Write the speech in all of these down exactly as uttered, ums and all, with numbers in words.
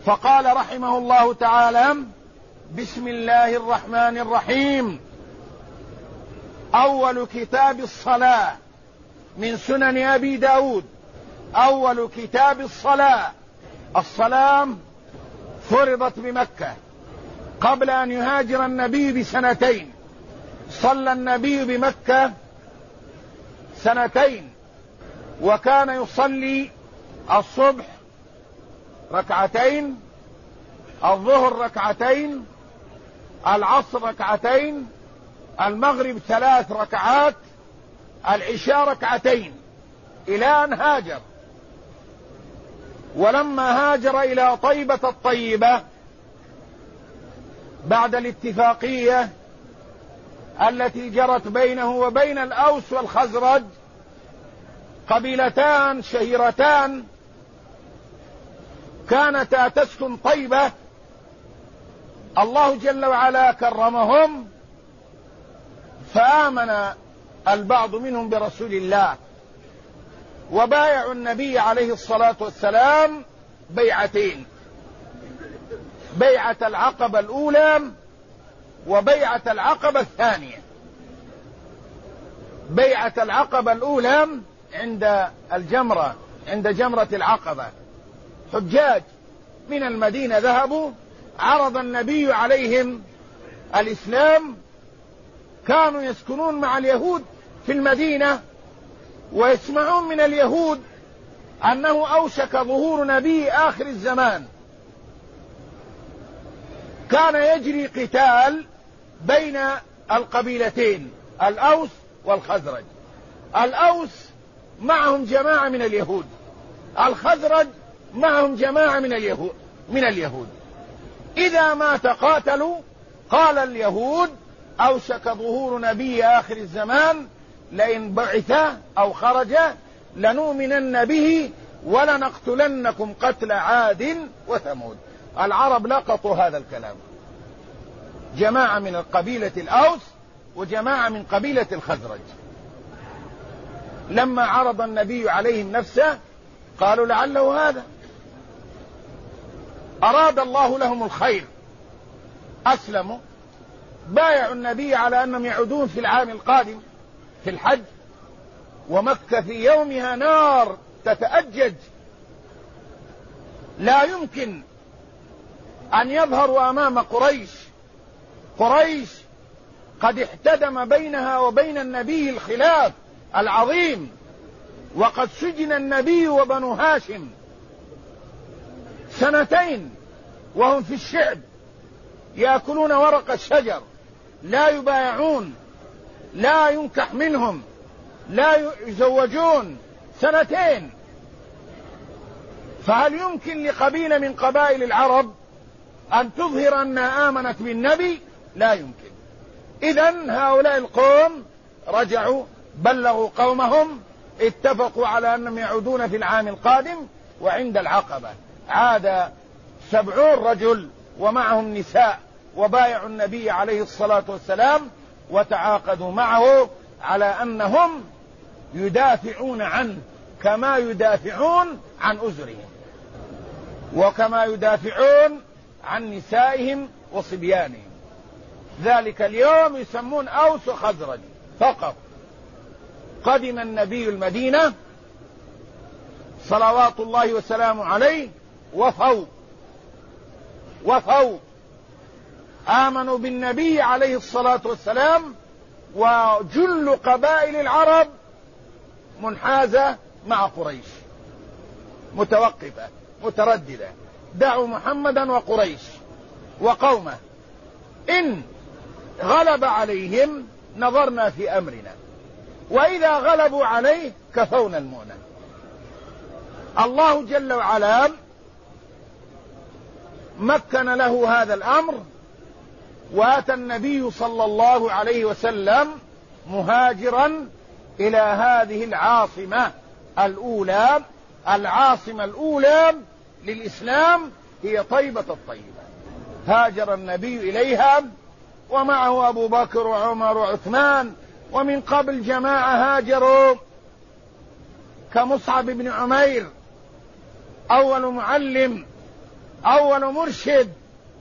فقال رحمه الله تعالى: بسم الله الرحمن الرحيم. أول كتاب الصلاة من سنن أبي داود. أول كتاب الصلاة. الصلاة فرضت بمكة قبل أن يهاجر النبي بسنتين. صلى النبي بمكة سنتين، وكان يصلي الصبح ركعتين، الظهر ركعتين، العصر ركعتين، المغرب ثلاث ركعات، العشاء ركعتين، إلى أن هاجر. ولما هاجر إلى طيبة الطيبة بعد الاتفاقية التي جرت بينه وبين الأوس والخزرج، قبيلتان شهيرتان كانتا تسكن طيبة، الله جل وعلا كرمهم فآمن البعض منهم برسول الله، وبايعوا النبي عليه الصلاة والسلام بيعتين: بيعة العقبة الأولى وبيعة العقبة الثانية. بيعة العقبة الأولى عند الجمرة، عند جمرة العقبة، حجاج من المدينة ذهبوا، عرض النبي عليهم الإسلام. كانوا يسكنون مع اليهود في المدينة، ويسمعون من اليهود أنه أوشك ظهور نبي آخر الزمان. كان يجري قتال بين القبيلتين الأوس والخزرج. الأوس معهم جماعة من اليهود، الخزرج معهم جماعة من اليهود من اليهود إذا ما تقاتلوا قال اليهود: أوشك ظهور نبي آخر الزمان، لئن بعث أو خرج لنؤمنن به ولنقتلنكم قتل عاد وثمود. العرب لقطوا هذا الكلام، جماعة من قبيلة الأوس وجماعة من قبيلة الخزرج. لما عرض النبي عليهم نفسه قالوا: لعله هذا. أراد الله لهم الخير، أسلموا، بايعوا النبي على أنهم يعودون في العام القادم في الحج، ومكة في يومها نار تتأجج، لا يمكن أن يظهروا أمام قريش. قريش قد احتدم بينها وبين النبي الخلاف العظيم، وقد سجن النبي وبنو هاشم سنتين وهم في الشعب يأكلون ورق الشجر، لا يبايعون، لا ينكح منهم، لا يزوجون، سنتين. فهل يمكن لقبيلة من قبائل العرب أن تظهر أنها آمنت بالنبي؟ لا يمكن. إذن هؤلاء القوم رجعوا، بلغوا قومهم، اتفقوا على أنهم يعودون في العام القادم. وعند العقبة عاد سبعون رجل ومعهم نساء، وبايعوا النبي عليه الصلاة والسلام، وتعاقدوا معه على أنهم يدافعون عنه كما يدافعون عن أزرهم، وكما يدافعون عن نسائهم وصبيانهم. ذلك اليوم يسمون أوس وخزرج فقط. قدم النبي المدينة صلوات الله وسلامه عليه، وفوا وفوا آمنوا بالنبي عليه الصلاة والسلام، وجل قبائل العرب منحازة مع قريش، متوقفة مترددة: دعوا محمدا وقريش وقومه، إن غلب عليهم نظرنا في أمرنا، وإذا غلبوا عليه كفونا المؤنة. الله جل وعلا مكن له هذا الأمر، وأتى النبي صلى الله عليه وسلم مهاجرا إلى هذه العاصمة الأولى. العاصمة الأولى للإسلام هي طيبة الطيبة. هاجر النبي إليها ومعه أبو بكر وعمر وعثمان، ومن قبل جماعة هاجروا كمصعب بن عمير أول معلم أول مرشد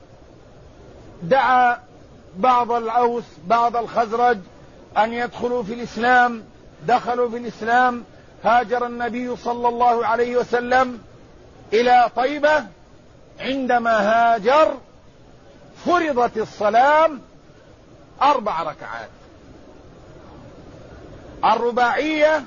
دعا بعض الأوس بعض الخزرج أن يدخلوا في الإسلام، دخلوا في الإسلام. هاجر النبي صلى الله عليه وسلم إلى طيبة. عندما هاجر فرضت الصلاة أربع ركعات، الرباعية،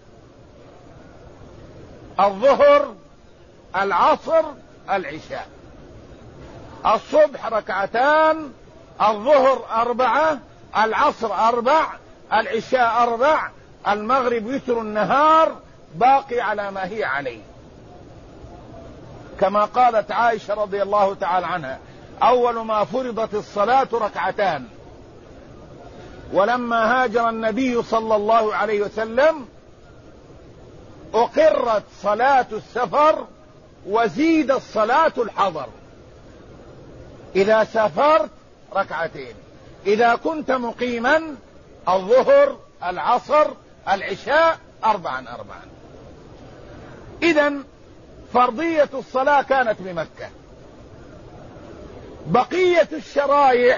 الظهر، العصر، العشاء. الصبح ركعتان، الظهر أربعة، العصر أربع، العشاء أربع، المغرب وتر النهار باقي على ما هي عليه، كما قالت عائشة رضي الله تعالى عنها: أول ما فرضت الصلاة ركعتان. ولما هاجر النبي صلى الله عليه وسلم أقرت صلاة السفر وزيد الصلاة الحضر. إذا سافرت ركعتين، إذا كنت مقيما الظهر، العصر، العشاء، أربعا أربعا. إذن فرضية الصلاة كانت بمكة. بقية الشرائع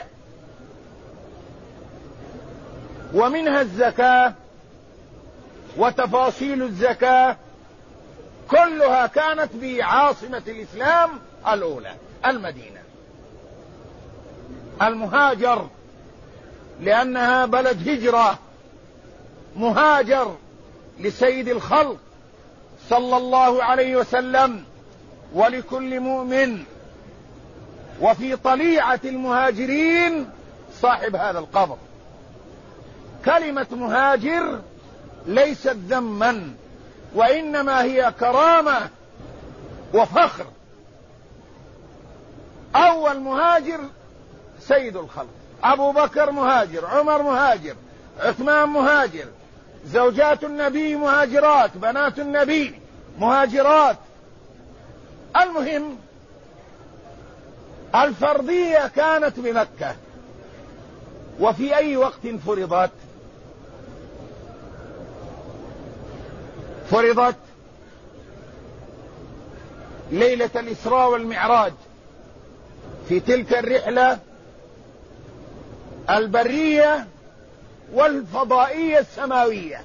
ومنها الزكاة وتفاصيل الزكاة كلها كانت بعاصمة الإسلام الأولى المدينة. المهاجر لأنها بلد هجرة، مهاجر لسيد الخلق صلى الله عليه وسلم ولكل مؤمن، وفي طليعة المهاجرين صاحب هذا القبر. كلمة مهاجر ليست ذما، وإنما هي كرامة وفخر. أول مهاجر سيد الخلق، أبو بكر مهاجر، عمر مهاجر، عثمان مهاجر، زوجات النبي مهاجرات، بنات النبي مهاجرات. المهم الفرضية كانت بمكة. وفي أي وقت فرضت؟ فرضت ليلة الإسراء والمعراج، في تلك الرحلة البرية والفضائية السماوية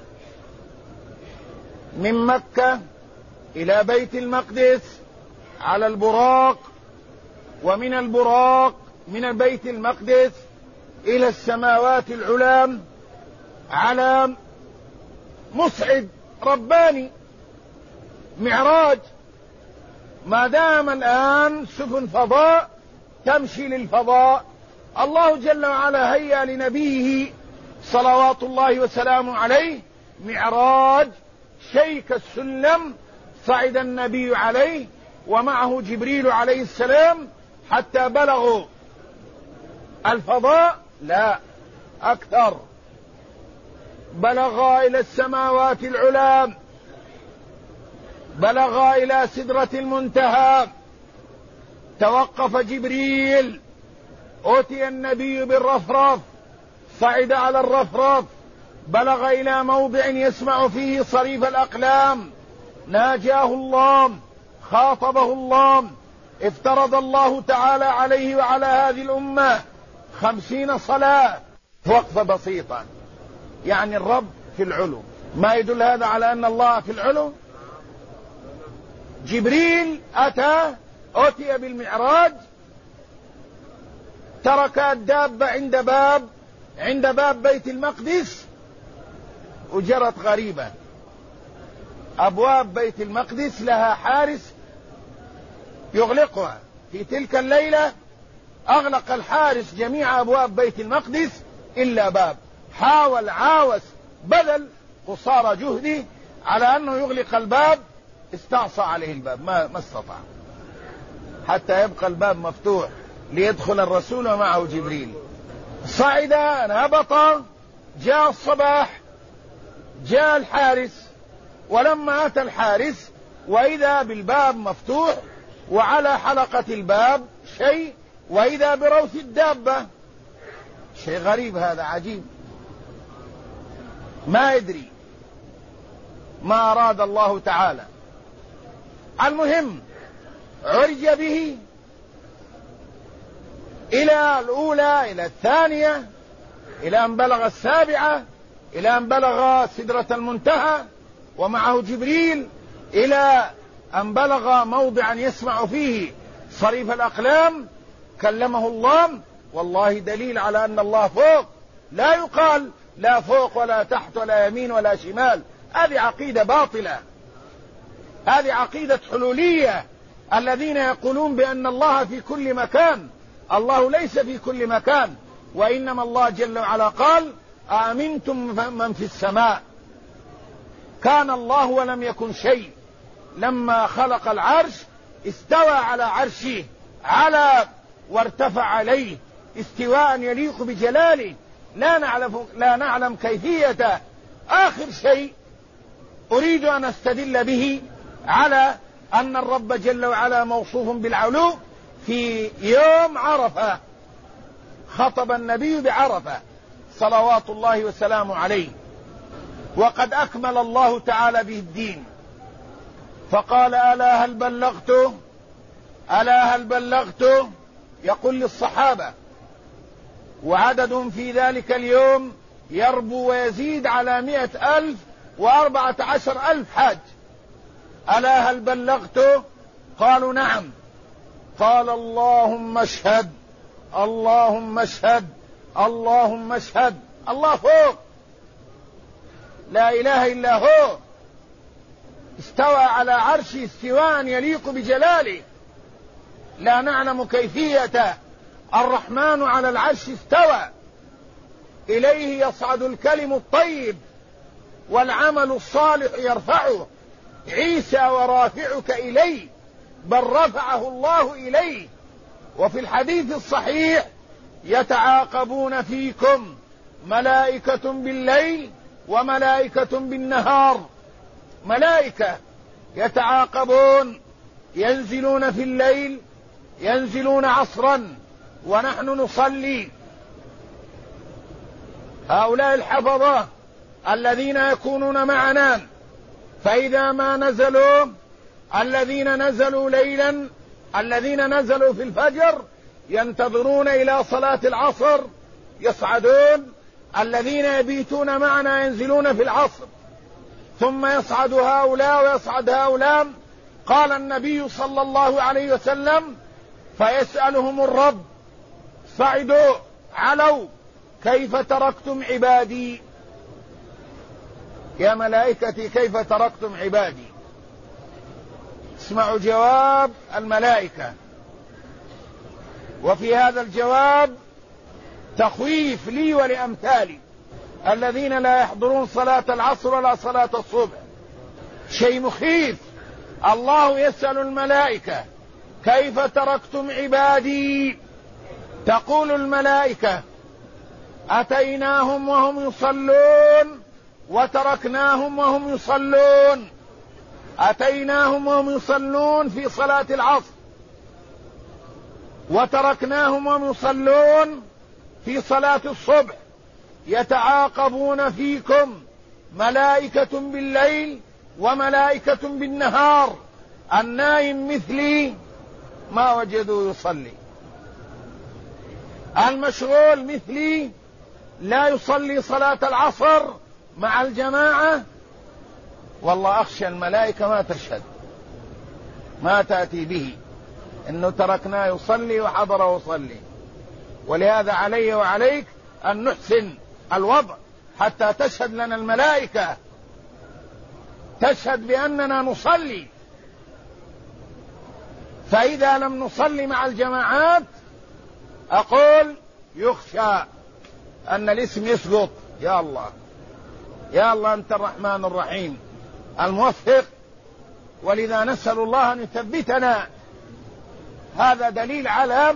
من مكة إلى بيت المقدس على البراق، ومن البراق من بيت المقدس إلى السماوات العلى على مصعد رباني، معراج. ما دام الآن سفن فضاء تمشي للفضاء، الله جل وعلا هيأ لنبيه صلوات الله وسلامه عليه معراج، شيك السلم صعد النبي عليه ومعه جبريل عليه السلام حتى بلغوا الفضاء، لا أكثر، بلغا إلى السماوات العلى، بلغا إلى سدرة المنتهى، توقف جبريل، أوتي النبي بالرفرف، صعد على الرفرف، بلغ إلى موضع يسمع فيه صريف الأقلام، ناجاه الله، خاطبه الله، افترض الله تعالى عليه وعلى هذه الأمة خمسين صلاة، وقفة بسيطة. يعني الرب في العلو، ما يدل هذا على أن الله في العلو؟ جبريل أتى، أتي بالمعراج، ترك الدابة عند باب عند باب بيت المقدس، وجرت غريبة. أبواب بيت المقدس لها حارس يغلقها. في تلك الليلة أغلق الحارس جميع أبواب بيت المقدس إلا باب. حاول عاوز بذل قصارى جهده على أنه يغلق الباب، استعصى عليه الباب، ما, ما استطاع، حتى يبقى الباب مفتوح ليدخل الرسول ومعه جبريل. صعد، هبط، جاء الصباح، جاء الحارس، ولما أتى الحارس وإذا بالباب مفتوح وعلى حلقة الباب شيء، وإذا بروث الدابة. شيء غريب هذا، عجيب، ما يدري ما أراد الله تعالى. المهم عرج به إلى الأولى، إلى الثانية، إلى أن بلغ السابعة، إلى أن بلغ سدرة المنتهى ومعه جبريل، إلى أن بلغ موضعا يسمع فيه صريف الأقلام كلمه الله. والله دليل على أن الله فوق، لا يقال لا فوق ولا تحت ولا يمين ولا شمال، هذه عقيدة باطلة، هذه عقيدة حلولية الذين يقولون بأن الله في كل مكان. الله ليس في كل مكان، وإنما الله جل وعلا قال آمنتم من في السماء. كان الله ولم يكن شيء، لما خلق العرش استوى على عرشه، على وارتفع عليه استواء يليق بجلاله، لا نعلم, لا نعلم كيفيته. آخر شيء أريد أن أستدل به على أن الرب جل وعلا موصوف بالعلو، في يوم عرفة خطب النبي بعرفة صلوات الله وسلامه عليه، وقد أكمل الله تعالى به الدين، فقال ألا هل بلغت، ألا هل بلغت، يقول للصحابة، وعددهم في ذلك اليوم يربو ويزيد على مئة ألف وأربعة عشر ألف حاج. ألا هل بلغت؟ قالوا نعم. قال اللهم اشهد، اللهم اشهد، اللهم اشهد. الله فوق، لا إله إلا هو، استوى على عرشه استواء يليق بجلاله، لا نعلم كيفيته. الرحمن على العرش استوى، إليه يصعد الكلم الطيب والعمل الصالح يرفعه. عيسى ورافعك إليه، بل رفعه الله إليه. وفي الحديث الصحيح يتعاقبون فيكم ملائكة بالليل وملائكة بالنهار. ملائكة يتعاقبون، ينزلون في الليل، ينزلون عصرا ونحن نصلي. هؤلاء الحفظة الذين يكونون معنا، فإذا ما نزلوا، الذين نزلوا ليلا، الذين نزلوا في الفجر ينتظرون إلى صلاة العصر يصعدون، الذين يبيتون معنا ينزلون في العصر، ثم يصعد هؤلاء ويصعد هؤلاء. قال النبي صلى الله عليه وسلم فيسألهم الرب صعدوا علوا كيف تركتم عبادي، يا ملائكتي كيف تركتم عبادي. اسمعوا جواب الملائكة، وفي هذا الجواب تخويف لي ولأمثالي الذين لا يحضرون صلاة العصر ولا صلاة الصبح. شيء مخيف. الله يسأل الملائكة كيف تركتم عبادي، تقول الملائكة أتيناهم وهم يصلون وتركناهم وهم يصلون. أتيناهم وهم يصلون في صلاة العصر، وتركناهم وهم يصلون في صلاة الصبح. يتعاقبون فيكم ملائكة بالليل وملائكة بالنهار. النائم مثلي ما وجدوا يصلي، المشغول مثلي لا يصلي صلاة العصر مع الجماعة. والله أخشى الملائكة ما تشهد، ما تأتي به إنه تركناه يصلي وحضر يصلي. ولهذا علي وعليك أن نحسن الوضع حتى تشهد لنا الملائكة، تشهد بأننا نصلي. فإذا لم نصلي مع الجماعات أقول يخشى أن الاسم يسقط. يا الله، يا الله أنت الرحمن الرحيم الموفق، ولذا نسأل الله أن يثبتنا. هذا دليل على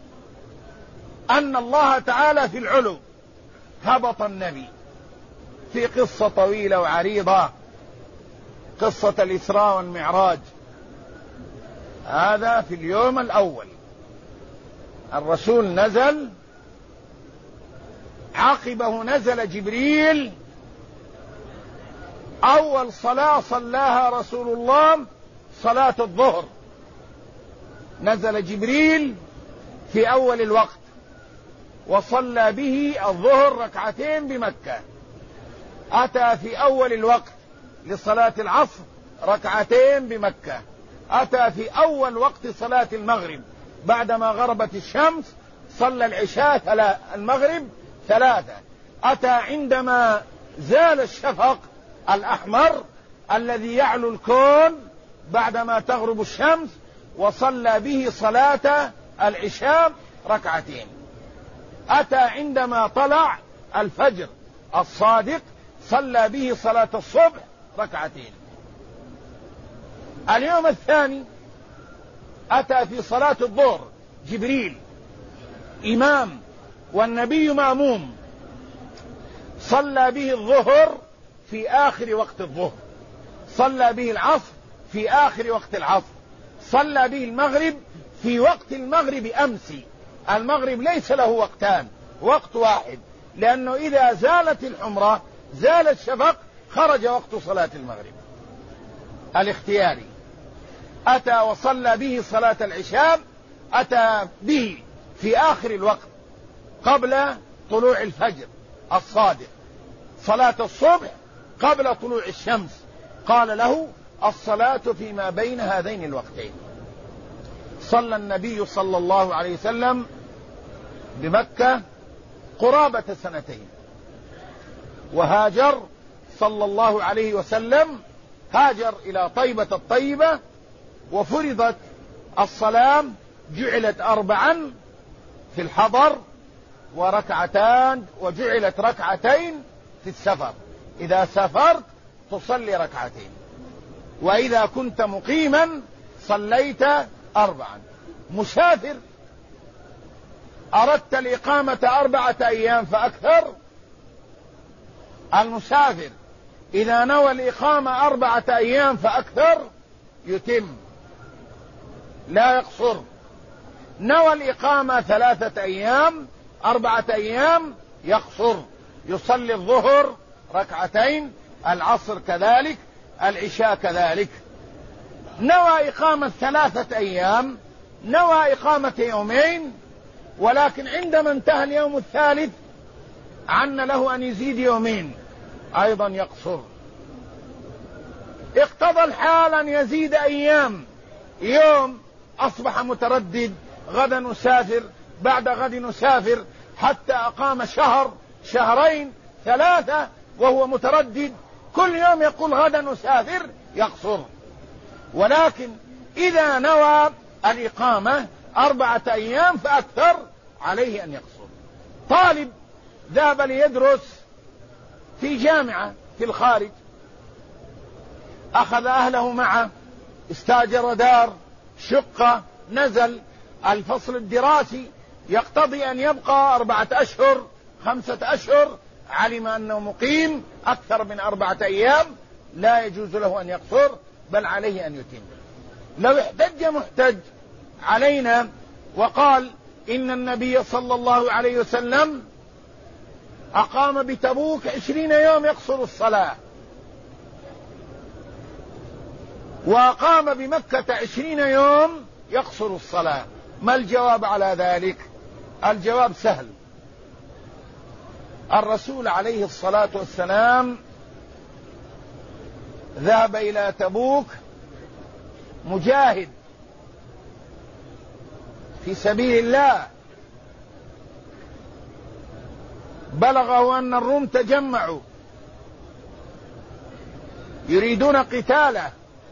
أن الله تعالى في العلو. هبط النبي في قصة طويلة وعريضة، قصة الإسراء والمعراج. هذا في اليوم الأول الرسول نزل، عقبه نزل جبريل. أول صلاة صلاها رسول الله صلاة الظهر، نزل جبريل في أول الوقت وصلى به الظهر ركعتين بمكة، أتى في أول الوقت لصلاة العصر ركعتين بمكة، أتى في أول وقت صلاة المغرب بعدما غربت الشمس صلى العشاء ثلاث المغرب ثلاثة، أتى عندما زال الشفق الأحمر الذي يعلو الكون بعدما تغرب الشمس وصلى به صلاة العشاء ركعتين، أتى عندما طلع الفجر الصادق صلى به صلاة الصبح ركعتين. اليوم الثاني أتى في صلاة الظهر جبريل إمام والنبي مأموم، صلى به الظهر في آخر وقت الظهر، صلى به العصر في آخر وقت العصر، صلى به المغرب في وقت المغرب أمسي. المغرب ليس له وقتان، وقت واحد، لأنه إذا زالت الحمرة زال الشفق خرج وقت صلاة المغرب الاختياري. أتى وصلى به صلاة العشاء، أتى به في آخر الوقت قبل طلوع الفجر الصادق، صلاة الصبح قبل طلوع الشمس، قال له الصلاة فيما بين هذين الوقتين. صلى النبي صلى الله عليه وسلم بمكة قرابة سنتين، وهاجر صلى الله عليه وسلم هاجر إلى طيبة الطيبة، وفرضت الصلاة جعلت أربعا في الحضر وركعتان، وجعلت ركعتين في السفر. إذا سافرت تصلي ركعتين، وإذا كنت مقيما صليت أربعا. مسافر أردت الإقامة أربعة أيام فأكثر، المسافر إذا نوى الإقامة أربعة أيام فأكثر يتم لا يقصر. نوى الإقامة ثلاثة أيام أربعة أيام يقصر، يصلي الظهر ركعتين، العصر كذلك، العشاء كذلك. نوى إقامة ثلاثة أيام، نوى إقامة يومين، ولكن عندما انتهى اليوم الثالث عن له أن يزيد يومين أيضا يقصر. اقتضى الحال أن يزيد أيام، يوم أصبح متردد، غدا نسافر، بعد غد نسافر، حتى أقام شهر شهرين ثلاثة وهو متردد، كل يوم يقول غدا نسافر، يقصر. ولكن إذا نوى الإقامة أربعة أيام فأكثر عليه أن يقصر. طالب ذهب ليدرس في جامعة في الخارج، أخذ أهله معه، استاجر دار، شقة، نزل. الفصل الدراسي يقتضي أن يبقى أربعة أشهر خمسة أشهر، علم أنه مقيم أكثر من أربعة أيام لا يجوز له أن يقصر، بل عليه أن يتم. لو احتج محتج علينا وقال إن النبي صلى الله عليه وسلم أقام بتبوك عشرين يوم يقصر الصلاة، وأقام بمكة عشرين يوم يقصر الصلاة، ما الجواب على ذلك؟ الجواب سهل. الرسول عليه الصلاة والسلام ذهب إلى تبوك مجاهد في سبيل الله، بلغه أن الروم تجمعوا يريدون قتاله،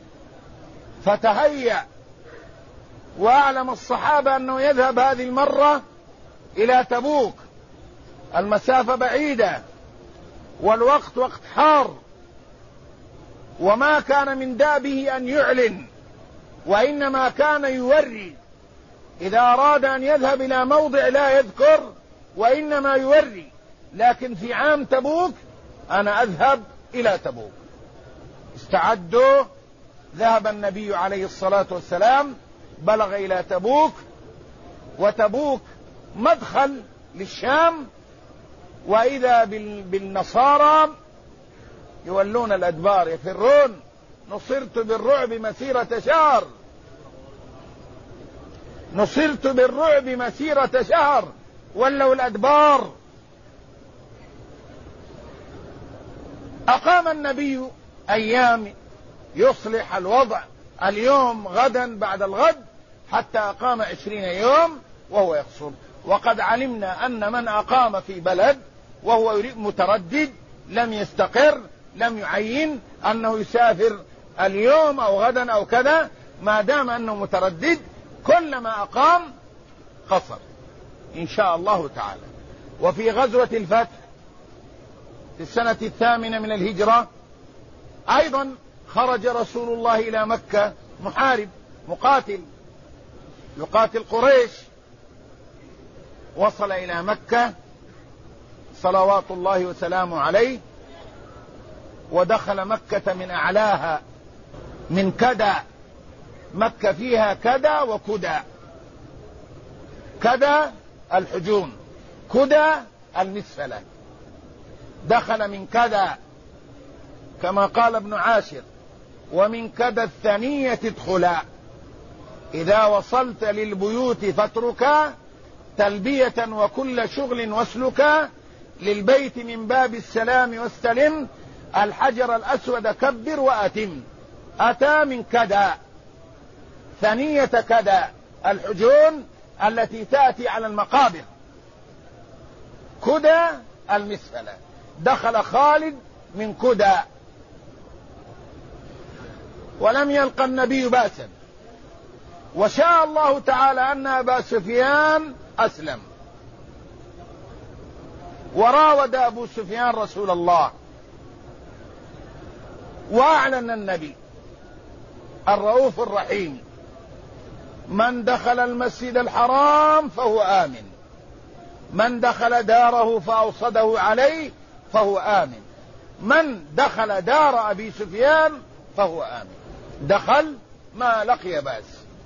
فتهيأ وأعلم الصحابة أنه يذهب هذه المرة إلى تبوك، المسافة بعيدة والوقت وقت حار، وما كان من دابه أن يعلن، وإنما كان يوري. إذا أراد أن يذهب إلى موضع لا يذكر، وإنما يوري. لكن في عام تبوك أنا أذهب إلى تبوك. استعدوا، ذهب النبي عليه الصلاة والسلام، بلغ إلى تبوك، وتبوك مدخل للشام، وإذا بالنصارى يولون الأدبار يفرون، نصرت بالرعب مسيرة شهر. نصرت بالرعب مسيرة شهر ولوا الأدبار. أقام النبي أيام يصلح الوضع، اليوم غدا بعد الغد، حتى أقام عشرين يوم وهو يقصر. وقد علمنا أن من أقام في بلد وهو متردد لم يستقر، لم يعين أنه يسافر اليوم أو غدا أو كذا، ما دام أنه متردد كلما أقام قصر إن شاء الله تعالى. وفي غزوة الفتح في السنة الثامنة من الهجرة أيضا خرج رسول الله إلى مكة محارب مقاتل يقاتل قريش. وصل إلى مكة صلوات الله وسلامه عليه، ودخل مكة من أعلاها من كدا. مكة فيها كدا وكدا. كدا الحجون، كدا المسفلة. دخل من كدا كما قال ابن عاشر: ومن كدا الثانية ادخلا، إذا وصلت للبيوت فاتركا تلبية وكل شغل واسلكا، للبيت من باب السلام واستلم، الحجر الأسود كبر وأتم. أتى من كدا، ثانية كدا الحجون التي تأتي على المقابر، كدا المسفلة. دخل خالد من كدا، ولم يلقى النبي بأسا، وشاء الله تعالى أن أبا سفيان أسلم. وراود أبو سفيان رسول الله، وأعلن النبي الرؤوف الرحيم: من دخل المسجد الحرام فهو آمن، من دخل داره فأوصده عليه فهو آمن، من دخل دار أبي سفيان فهو آمن. دخل ما لقي بأس،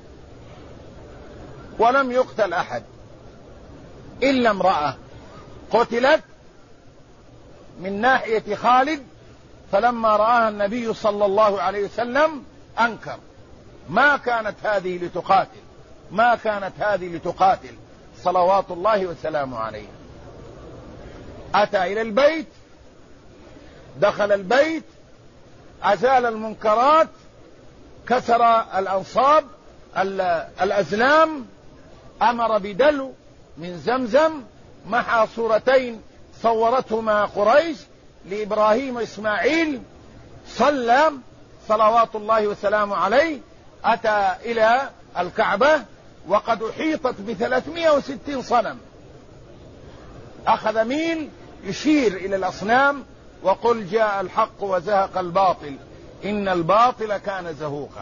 ولم يقتل أحد إلا امرأة قتلت من ناحية خالد، فلما رآها النبي صلى الله عليه وسلم أنكر: ما كانت هذه لتقاتل، ما كانت هذه لتقاتل، صلوات الله وسلامه عليه. أتى إلى البيت، دخل البيت، أزال المنكرات، كسر الأنصاب الأزلام، أمر بدلو من زمزم، محى صورتين صورتهما قريش لإبراهيم وإسماعيل، صلى صلوات الله وسلامه عليه. أتى إلى الكعبة وقد أحيطت بثلاثمائة وستين صنم، أخذ ميل يشير إلى الأصنام وقل جاء الحق وزهق الباطل إن الباطل كان زهوقا.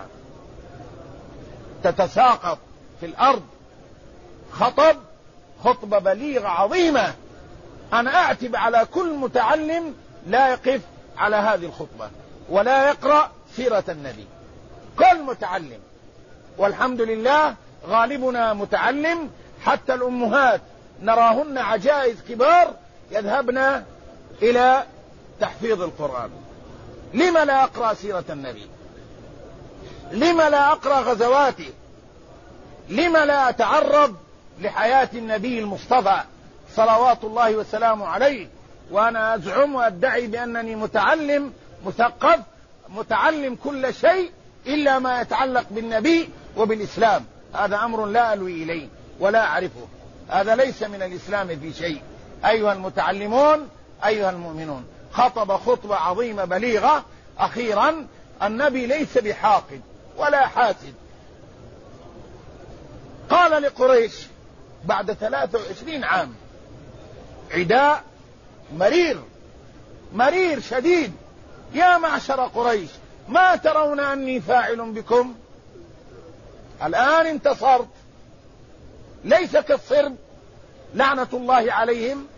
تتساقط في الأرض، خطب خطبة بليغة عظيمة. أنا أعتب على كل متعلم لا يقف على هذه الخطبة ولا يقرأ سيرة النبي، كل متعلم. والحمد لله غالبنا متعلم، حتى الأمهات نراهن عجائز كبار يذهبن إلى تحفيظ القرآن. لما لا أقرأ سيرة النبي؟ لما لا أقرأ غزواته؟ لما لا أتعرض لحياة النبي المصطفى صلوات الله وسلامه عليه؟ وأنا أزعم وأدعي بأنني متعلم مثقف، متعلم كل شيء إلا ما يتعلق بالنبي وبالإسلام. هذا أمر لا ألوي إليه ولا أعرفه، هذا ليس من الإسلام في شيء. أيها المتعلمون، أيها المؤمنون، خطب خطبة عظيمة بليغة. أخيرا، النبي ليس بحاقد ولا حاسد. قال لقريش بعد ثلاثة وعشرين عام عداء مرير مرير شديد: يا معشر قريش، ما ترون أني فاعل بكم؟ الآن انتصرت، ليس كالصرب لعنة الله عليهم،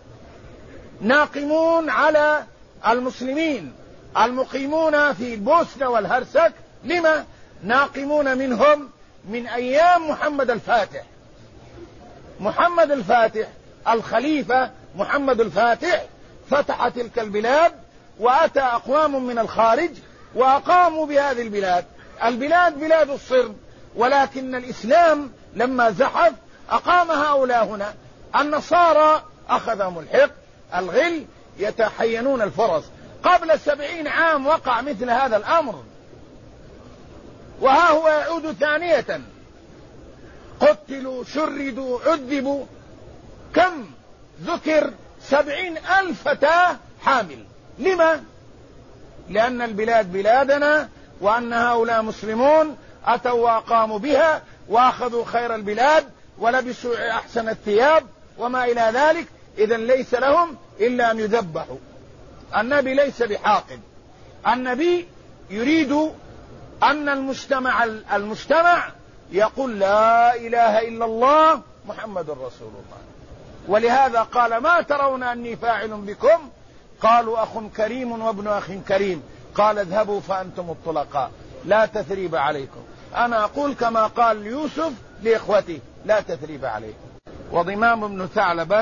ناقمون على المسلمين المقيمون في البوسنة والهرسك. لما ناقمون منهم؟ من أيام محمد الفاتح. محمد الفاتح الخليفة محمد الفاتح فتح تلك البلاد، وأتى أقوام من الخارج وأقاموا بهذه البلاد. البلاد بلاد الصرب، ولكن الإسلام لما زحف أقام هؤلاء هنا. النصارى أخذهم الحق الغل يتحينون الفرص. قبل سبعين عام وقع مثل هذا الأمر، وها هو يعود ثانية. قتلوا شردوا عذبوا. كم ذكر؟ سبعين ألف فتاة حامل. لما؟ لأن البلاد بلادنا، وأن هؤلاء مسلمون أتوا وأقاموا بها وأخذوا خير البلاد ولبسوا أحسن الثياب وما إلى ذلك. إذن ليس لهم إلا أن يذبحوا. النبي ليس بحاقد. النبي يريد أن المجتمع المجتمع يقول لا إله إلا الله محمد رسول الله. ولهذا قال ما ترون أني فاعل بكم؟ قالوا أخ كريم وابن أخ كريم. قال اذهبوا فأنتم الطلقاء لا تثريب عليكم. أنا أقول كما قال يوسف لإخوته لا تثريب عليكم. وضمام بن ثعلبة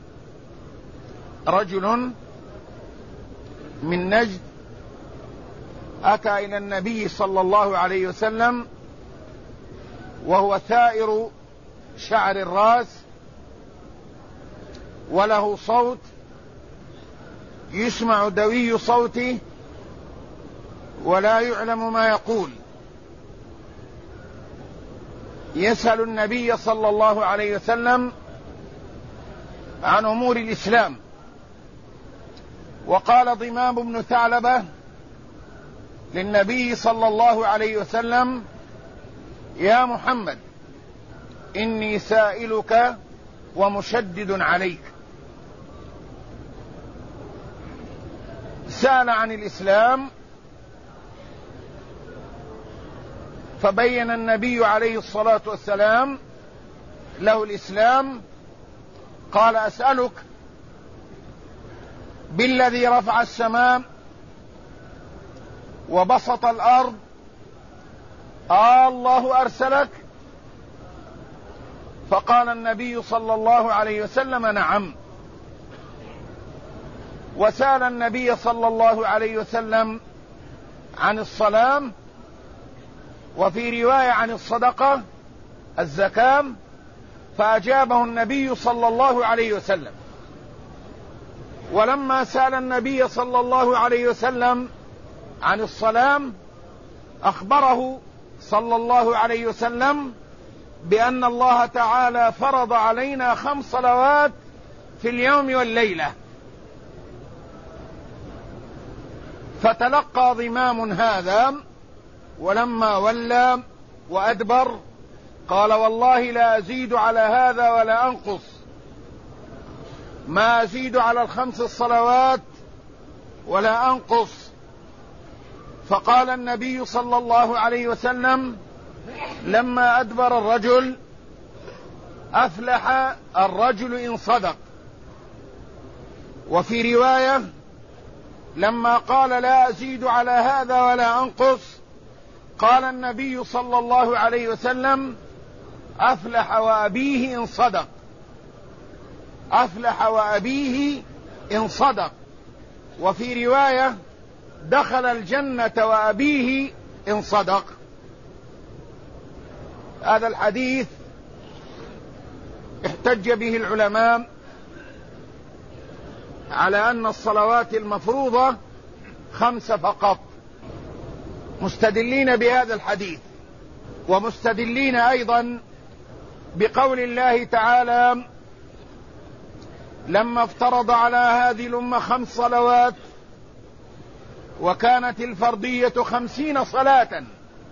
رجل من نجد أتى إلى النبي صلى الله عليه وسلم وهو ثائر شعر الرأس وله صوت يسمع دوي صوته ولا يعلم ما يقول. يسأل النبي صلى الله عليه وسلم عن أمور الإسلام. وقال ضمام بن ثعلبة للنبي صلى الله عليه وسلم يا محمد إني سائلك ومشدد عليك. سأل عن الإسلام فبين النبي عليه الصلاة والسلام له الإسلام. قال أسألك بالذي رفع السماء وبسط الأرض آه الله أرسلك؟ فقال النبي صلى الله عليه وسلم نعم. وسأل النبي صلى الله عليه وسلم عن الصلاة، وفي رواية عن الصدقة الزكاة، فأجابه النبي صلى الله عليه وسلم. ولما سأل النبي صلى الله عليه وسلم عن الصلاة أخبره صلى الله عليه وسلم بأن الله تعالى فرض علينا خمس صلوات في اليوم والليلة. فتلقى ضمام هذا، ولما ولى وأدبر قال والله لا أزيد على هذا ولا أنقص، ما أزيد على الخمس الصلوات ولا أنقص. فقال النبي صلى الله عليه وسلم لما أدبر الرجل أفلح الرجل إن صدق. وفي رواية لما قال لا أزيد على هذا ولا أنقص قال النبي صلى الله عليه وسلم أفلح وأبيه إن صدق، أفلح وأبيه إن صدق. وفي رواية دخل الجنة وأبيه إن صدق. هذا الحديث احتج به العلماء على أن الصلوات المفروضة خمسة فقط، مستدلين بهذا الحديث، ومستدلين أيضا بقول الله تعالى لما افترض على هذه الأمة خمس صلوات وكانت الفرضية خمسين صلاة،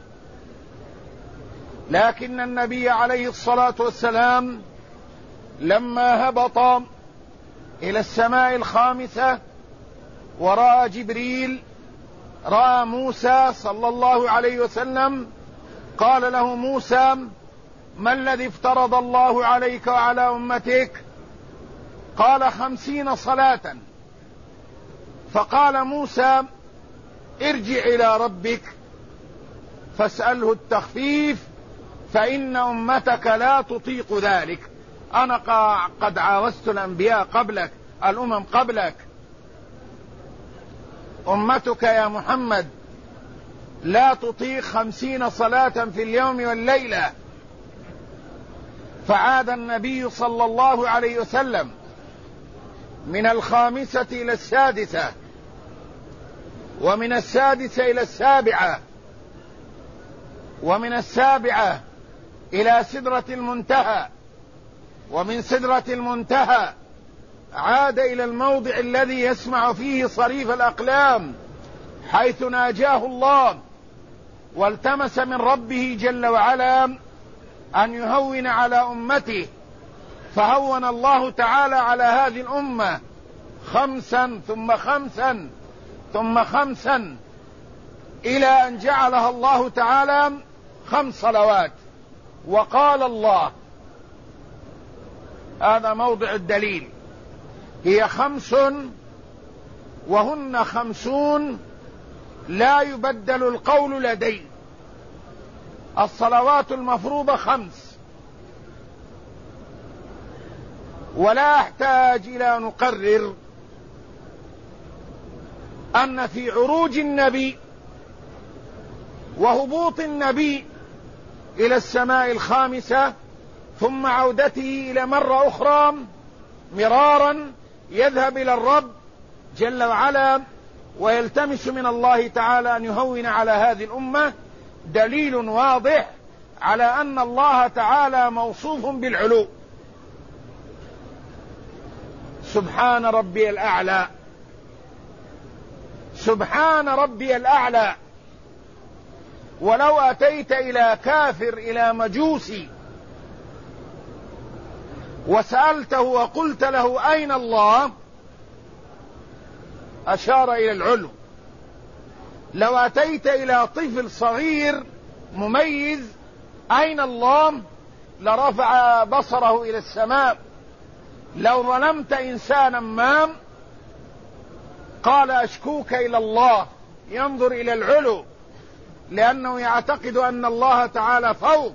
لكن النبي عليه الصلاة والسلام لما هبط إلى السماء الخامسة ورأى جبريل رأى موسى صلى الله عليه وسلم قال له موسى ما الذي افترض الله عليك وعلى أمتك؟ قال خمسين صلاة. فقال موسى ارجع إلى ربك فاسأله التخفيف فإن أمتك لا تطيق ذلك. أنا قد عاوزت الأنبياء قبلك، الأمم قبلك، أمتك يا محمد لا تطيق خمسين صلاة في اليوم والليلة. فعاد النبي صلى الله عليه وسلم من الخامسة إلى السادسة، ومن السادسة إلى السابعة، ومن السابعة إلى سدرة المنتهى، ومن سدرة المنتهى عاد إلى الموضع الذي يسمع فيه صريف الأقلام حيث ناجاه الله، والتمس من ربه جل وعلا أن يهون على أمته، فهون الله تعالى على هذه الأمة خمسا ثم خمسا ثم خمسا إلى أن جعلها الله تعالى خمس صلوات. وقال الله، هذا موضع الدليل، هي خمس وهن خمسون لا يبدل القول لدي. الصلوات المفروضة خمس، ولا أحتاج إلى أن نقرر أن في عروج النبي وهبوط النبي إلى السماء الخامسة ثم عودته إلى مرة أخرى مرارا يذهب إلى الرب جل وعلا ويلتمس من الله تعالى أن يهون على هذه الأمة دليل واضح على أن الله تعالى موصوف بالعلو. سبحان ربي الأعلى، سبحان ربي الأعلى. ولو أتيت إلى كافر إلى مجوسي وسألته وقلت له أين الله، أشار إلى العلو. لو أتيت إلى طفل صغير مميز أين الله، لرفع بصره إلى السماء. لو ظلمت إنسانا ما قال أشكوك إلى الله، ينظر إلى العلو، لأنه يعتقد أن الله تعالى فوق.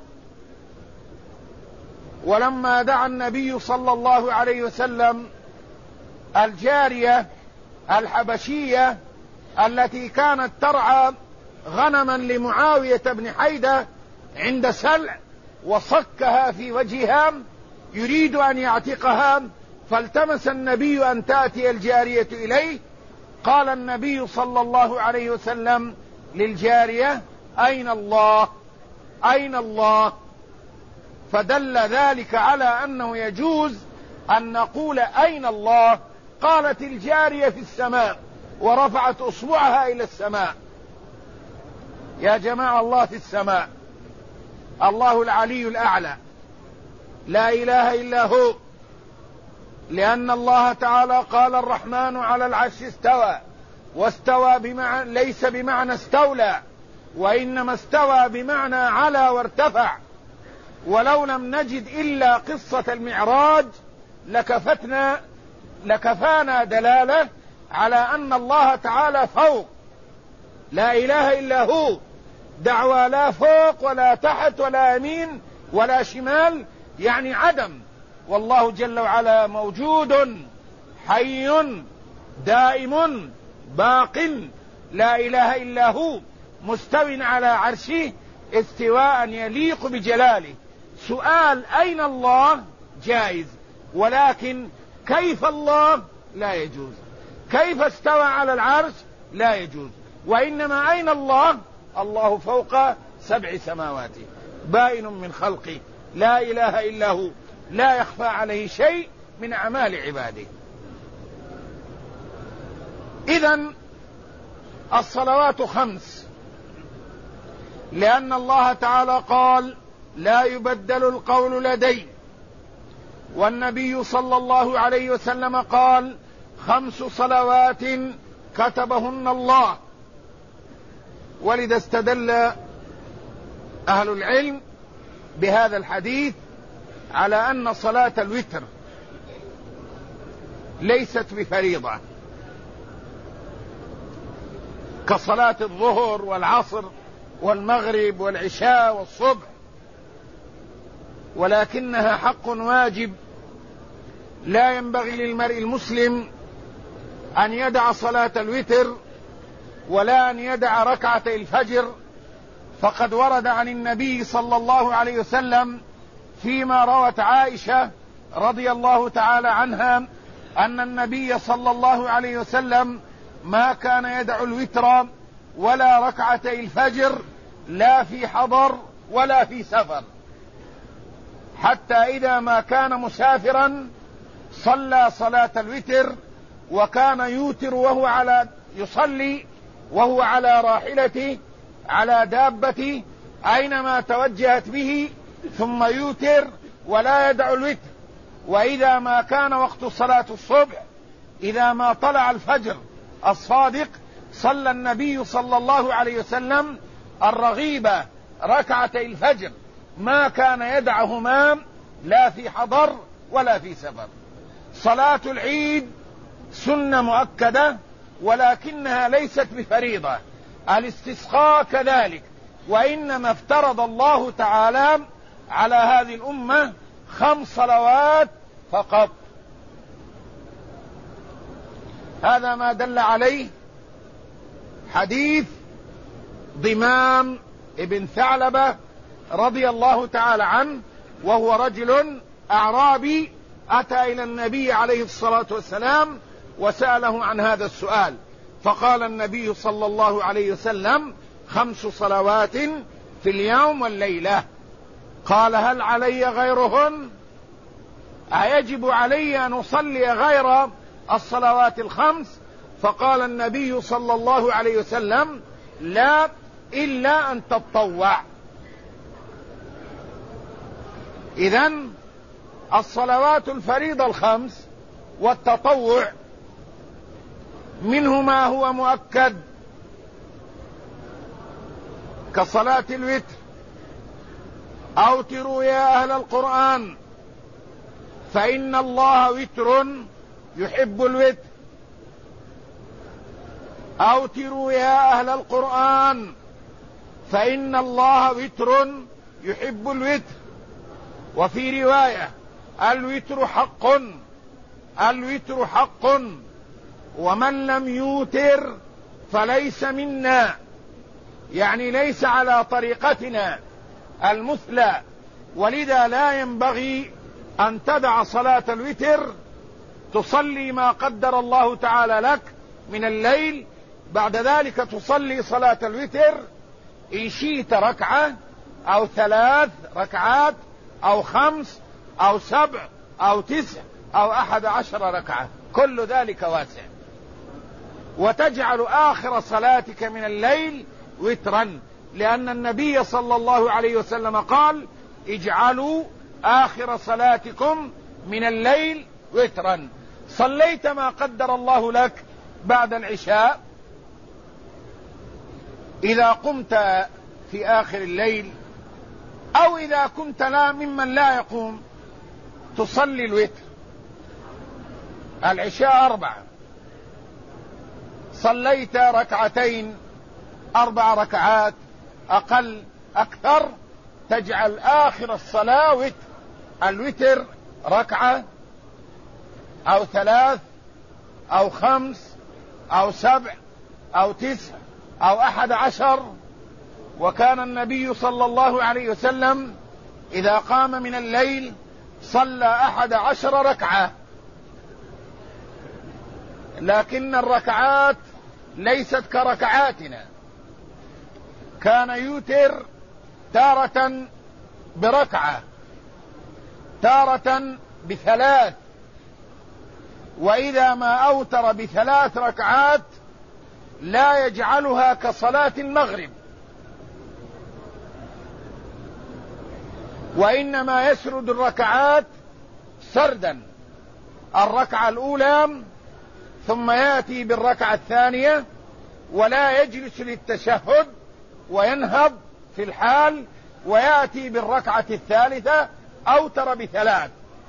ولما دعا النبي صلى الله عليه وسلم الجارية الحبشية التي كانت ترعى غنما لمعاوية بن حيدة عند سلع، وصكها في وجهها يريد أن يعتقها، فالتمس النبي أن تأتي الجارية إليه. قال النبي صلى الله عليه وسلم للجارية أين الله، أين الله؟ فدل ذلك على أنه يجوز أن نقول أين الله. قالت الجارية في السماء، ورفعت أصبعها إلى السماء. يا جماعة، الله في السماء، الله العلي الأعلى، لا إله إلا هو. لأن الله تعالى قال الرحمن على العرش استوى، واستوى بمعنى ليس بمعنى استولى، وإنما استوى بمعنى على وارتفع. ولو لم نجد إلا قصة المعراج لكفتنا لكفانا دلالة على أن الله تعالى فوق، لا إله إلا هو. دعوى لا فوق ولا تحت ولا يمين ولا شمال، يعني عدم. والله جل وعلا موجود حي دائم باق، لا إله إلا هو، مستو على عرشه استواء يليق بجلاله. سؤال أين الله جائز، ولكن كيف الله لا يجوز. كيف استوى على العرش لا يجوز. وإنما أين الله؟ الله فوق سبع سماوات بائن من خلقه، لا إله إلا هو، لا يخفى عليه شيء من أعمال عباده. إذن الصلوات خمس، لأن الله تعالى قال لا يبدل القول لدي، والنبي صلى الله عليه وسلم قال خمس صلوات كتبهن الله. ولذا استدل أهل العلم بهذا الحديث على أن صلاة الوتر ليست بفريضة كصلاة الظهر والعصر والمغرب والعشاء والصبح، ولكنها حق واجب. لا ينبغي للمرء المسلم أن يدع صلاة الوتر ولا أن يدع ركعتي الفجر، فقد ورد عن النبي صلى الله عليه وسلم فيما روت عائشة رضي الله تعالى عنها أن النبي صلى الله عليه وسلم ما كان يدع الوتر ولا ركعتي الفجر لا في حضر ولا في سفر، حتى إذا ما كان مسافرا صلى صلاة الوتر، وكان يوتر وهو على يصلي وهو على راحلته على دابته أينما توجهت به، ثم يوتر ولا يدع الوتر. وإذا ما كان وقت صلاة الصبح إذا ما طلع الفجر الصادق صلى النبي صلى الله عليه وسلم الرغيبة ركعتي الفجر، ما كان يدعهما لا في حضر ولا في سفر. صلاة العيد سنة مؤكدة ولكنها ليست بفريضة، الاستسقاء كذلك، وإنما افترض الله تعالى على هذه الأمة خمس صلوات فقط. هذا ما دل عليه حديث ضمام ابن ثعلبة رضي الله تعالى عنه، وهو رجل أعرابي أتى إلى النبي عليه الصلاة والسلام وسأله عن هذا السؤال، فقال النبي صلى الله عليه وسلم خمس صلوات في اليوم والليلة. قال هل علي غيرهن؟ أيجب علي أن أصلي غير الصلوات الخمس؟ فقال النبي صلى الله عليه وسلم لا، إلا أن تتطوع. إذن الصلوات الفريضة الخمس والتطوع منه ما هو مؤكد كصلاة الوتر: أوتروا يا أهل القرآن فإن الله وتر يحب الوتر. أوتروا يا أهل القرآن فإن الله وتر يحب الوتر. وفي رواية: الوتر حق، الوتر حق، ومن لم يوتر فليس منا، يعني ليس على طريقتنا المثلى. ولذا لا ينبغي أن تدع صلاة الوتر تصلي ما قدر الله تعالى لك من الليل، بعد ذلك تصلي صلاة الوتر إن شئت ركعة أو ثلاث ركعات أو خمس أو سبع أو تسع أو أحد عشر ركعة، كل ذلك واسع. وتجعل آخر صلاتك من الليل وترا، لأن النبي صلى الله عليه وسلم قال: اجعلوا آخر صلاتكم من الليل وترا. صليت ما قدر الله لك بعد العشاء، إذا قمت في آخر الليل أو إذا كنت لا ممن لا يقوم تصلي الوتر. العشاء أربعة، صليت ركعتين أربع ركعات أقل أكثر، تجعل آخر الصلاة وتر. الوتر ركعة أو ثلاث أو خمس أو سبع أو تسع أو أحد عشر. وكان النبي صلى الله عليه وسلم إذا قام من الليل صلى أحد عشر ركعة، لكن الركعات ليست كركعاتنا. كان يوتر تارة بركعة، تارة بثلاث، وإذا ما أوتر بثلاث ركعات لا يجعلها كصلاة المغرب، وإنما يسرد الركعات سردا، الركعة الأولى ثم يأتي بالركعة الثانية، ولا يجلس للتشهد وينهض في الحال، ويأتي بالركعة الثالثة أوتر بثلاث،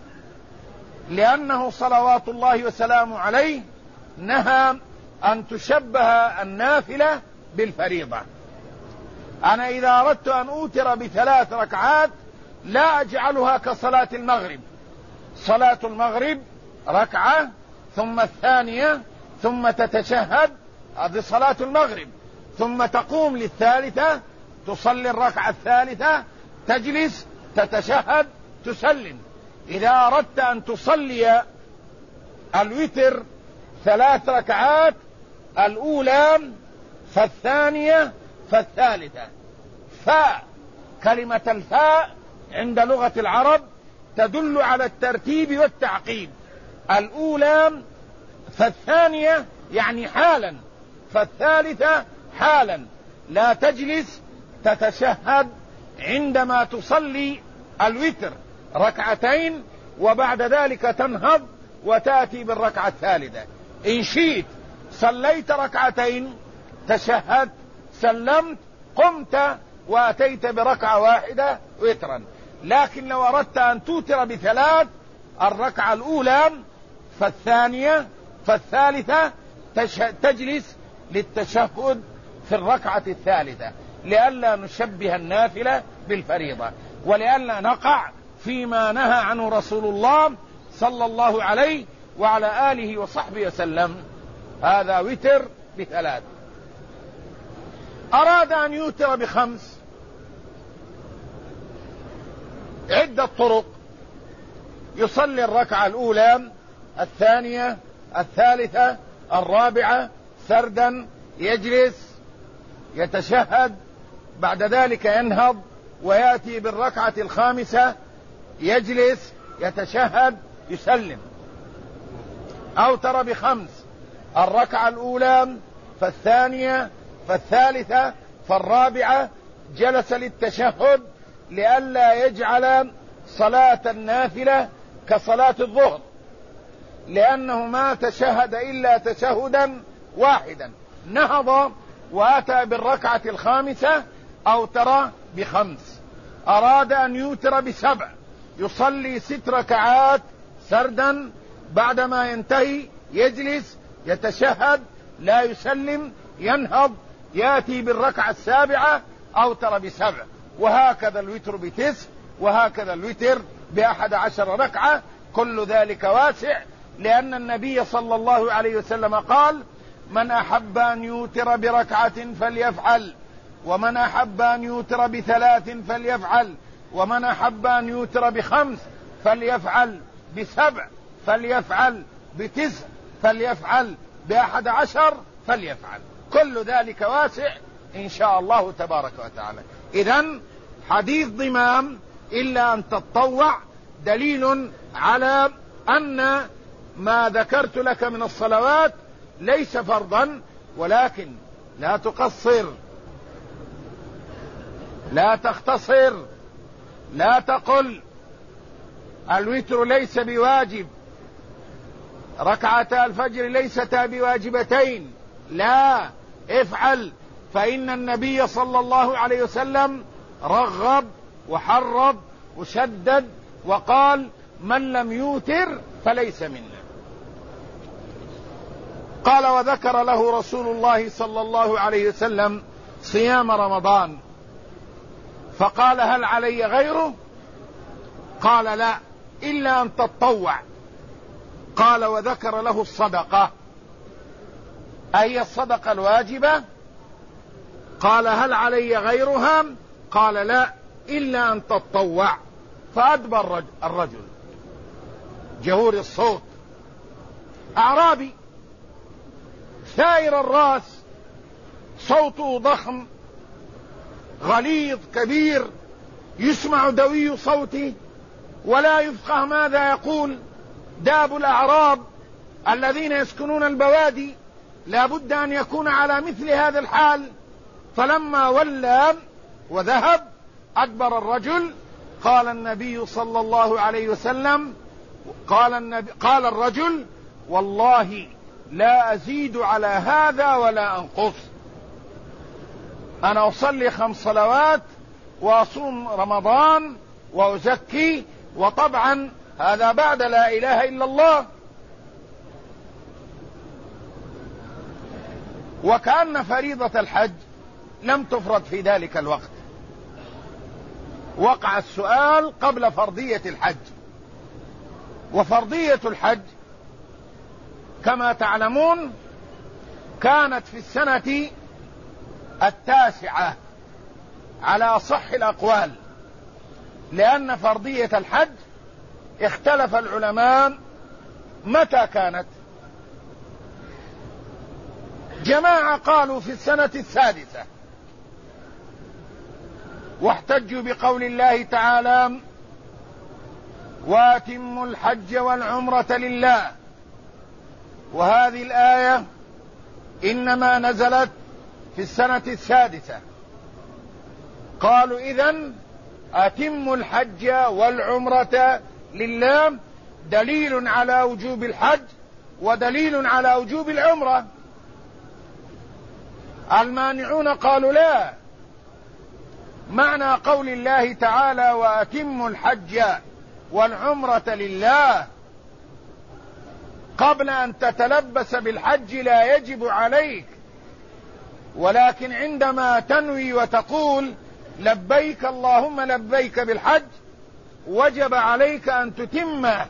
لأنه صلوات الله وسلامه عليه نهى أن تشبه النافلة بالفريضة. أنا إذا أردت أن أوتر بثلاث ركعات لا أجعلها كصلاة المغرب. صلاة المغرب ركعة ثم الثانية ثم تتشهد، هذه صلاة المغرب، ثم تقوم للثالثة تصلي الركعة الثالثة، تجلس تتشهد تسلم. إذا أردت أن تصلي الوتر ثلاث ركعات، الأولى فالثانية فالثالثة. فاء، كلمة الفاء عند لغة العرب تدل على الترتيب والتعقيب. الأولى فالثانية يعني حالا، فالثالثة حالا. لا تجلس تتشهد عندما تصلي الوتر ركعتين وبعد ذلك تنهض وتأتي بالركعة الثالثة. إن شئت صليت ركعتين، تشهدت، سلمت، قمت وأتيت بركعة واحدة وترا. لكن لو أردت أن توتر بثلاث، الركعة الأولى فالثانية فالثالثة تجلس للتشهد في الركعة الثالثة، لئلا نشبه النافلة بالفريضة، ولئلا نقع فيما نهى عنه رسول الله صلى الله عليه وعلى آله وصحبه وسلم. هذا وتر بثلاث. أراد أن يوتر بخمس، عدة طرق. يصلي الركعة الأولى، الثانية، الثالثة، الرابعة سردا، يجلس يتشهد، بعد ذلك ينهض ويأتي بالركعة الخامسة، يجلس يتشهد يسلم. أو ترى بخمس، الركعة الأولى فالثانية فالثالثة فالرابعة، جلس للتشهد لئلا يجعل صلاة النافلة كصلاة الظهر، لأنه ما تشهد إلا تشهدا واحدا. نهض وأتى بالركعة الخامسة أو ترى بخمس. أراد أن يوتر بسبع، يصلي ست ركعات سردا، بعدما ينتهي يجلس يتشهد لا يسلم، ينهض يأتي بالركعة السابعة أو ترى بسبع. وهكذا الوتر بتسع، وهكذا الوتر بأحد عشر ركعة. كل ذلك واسع، لأن النبي صلى الله عليه وسلم قال: من أحب أن يوتر بركعة فليفعل، ومن أحب أن يوتر بثلاث فليفعل، ومن أحب أن يوتر بخمس فليفعل، بسبع فليفعل، بتسع فليفعل، بأحد عشر فليفعل. كل ذلك واسع إن شاء الله تبارك وتعالى. إذن حديث ضمام إلا أن تتطوع دليل على أن ما ذكرت لك من الصلوات ليس فرضا، ولكن لا تقصر، لا تختصر، لا تقل الوتر ليس بواجب، ركعتا الفجر ليستا بواجبتين. لا، افعل، فإن النبي صلى الله عليه وسلم رغب وحرض وشدد وقال: من لم يوتر فليس منا. قال: وذكر له رسول الله صلى الله عليه وسلم صيام رمضان، فقال: هل علي غيره؟ قال: لا، إلا أن تتطوع. قال: وذكر له الصدقة، أي الصدقة الواجبة. قال: هل علي غيرها؟ قال: لا، إلا أن تتطوع. فأدبر الرجل جهور الصوت، أعرابي ثائر الرأس، صوته ضخم غليظ كبير، يسمع دوي صوته ولا يفقه ماذا يقول. داب الأعراب الذين يسكنون البوادي لا بد أن يكون على مثل هذا الحال. فلما ولى وذهب أدبر الرجل. قال النبي صلى الله عليه وسلم قال, النبي قال الرجل: والله لا أزيد على هذا ولا أنقص، أنا أصلي خمس صلوات وأصوم رمضان وأزكي، وطبعا هذا بعد لا إله إلا الله. وكأن فريضة الحج لم تفرض في ذلك الوقت، وقع السؤال قبل فرضية الحج. وفرضية الحج كما تعلمون كانت في السنة التاسعة على أصح الأقوال، لأن فرضية الحج اختلف العلماء متى كانت. جماعة قالوا في السنة السادسة، واحتجوا بقول الله تعالى: واتموا الحج والعمرة لله. وهذه الآية إنما نزلت في السنة السادسة. قالوا إذن أتموا الحج والعمرة لله دليل على وجوب الحج ودليل على وجوب العمرة. المانعون قالوا لا، معنى قول الله تعالى وأتموا الحج والعمرة لله قبل أن تتلبس بالحج لا يجب عليك، ولكن عندما تنوي وتقول لبيك اللهم لبيك بالحج وجب عليك أن تتمه.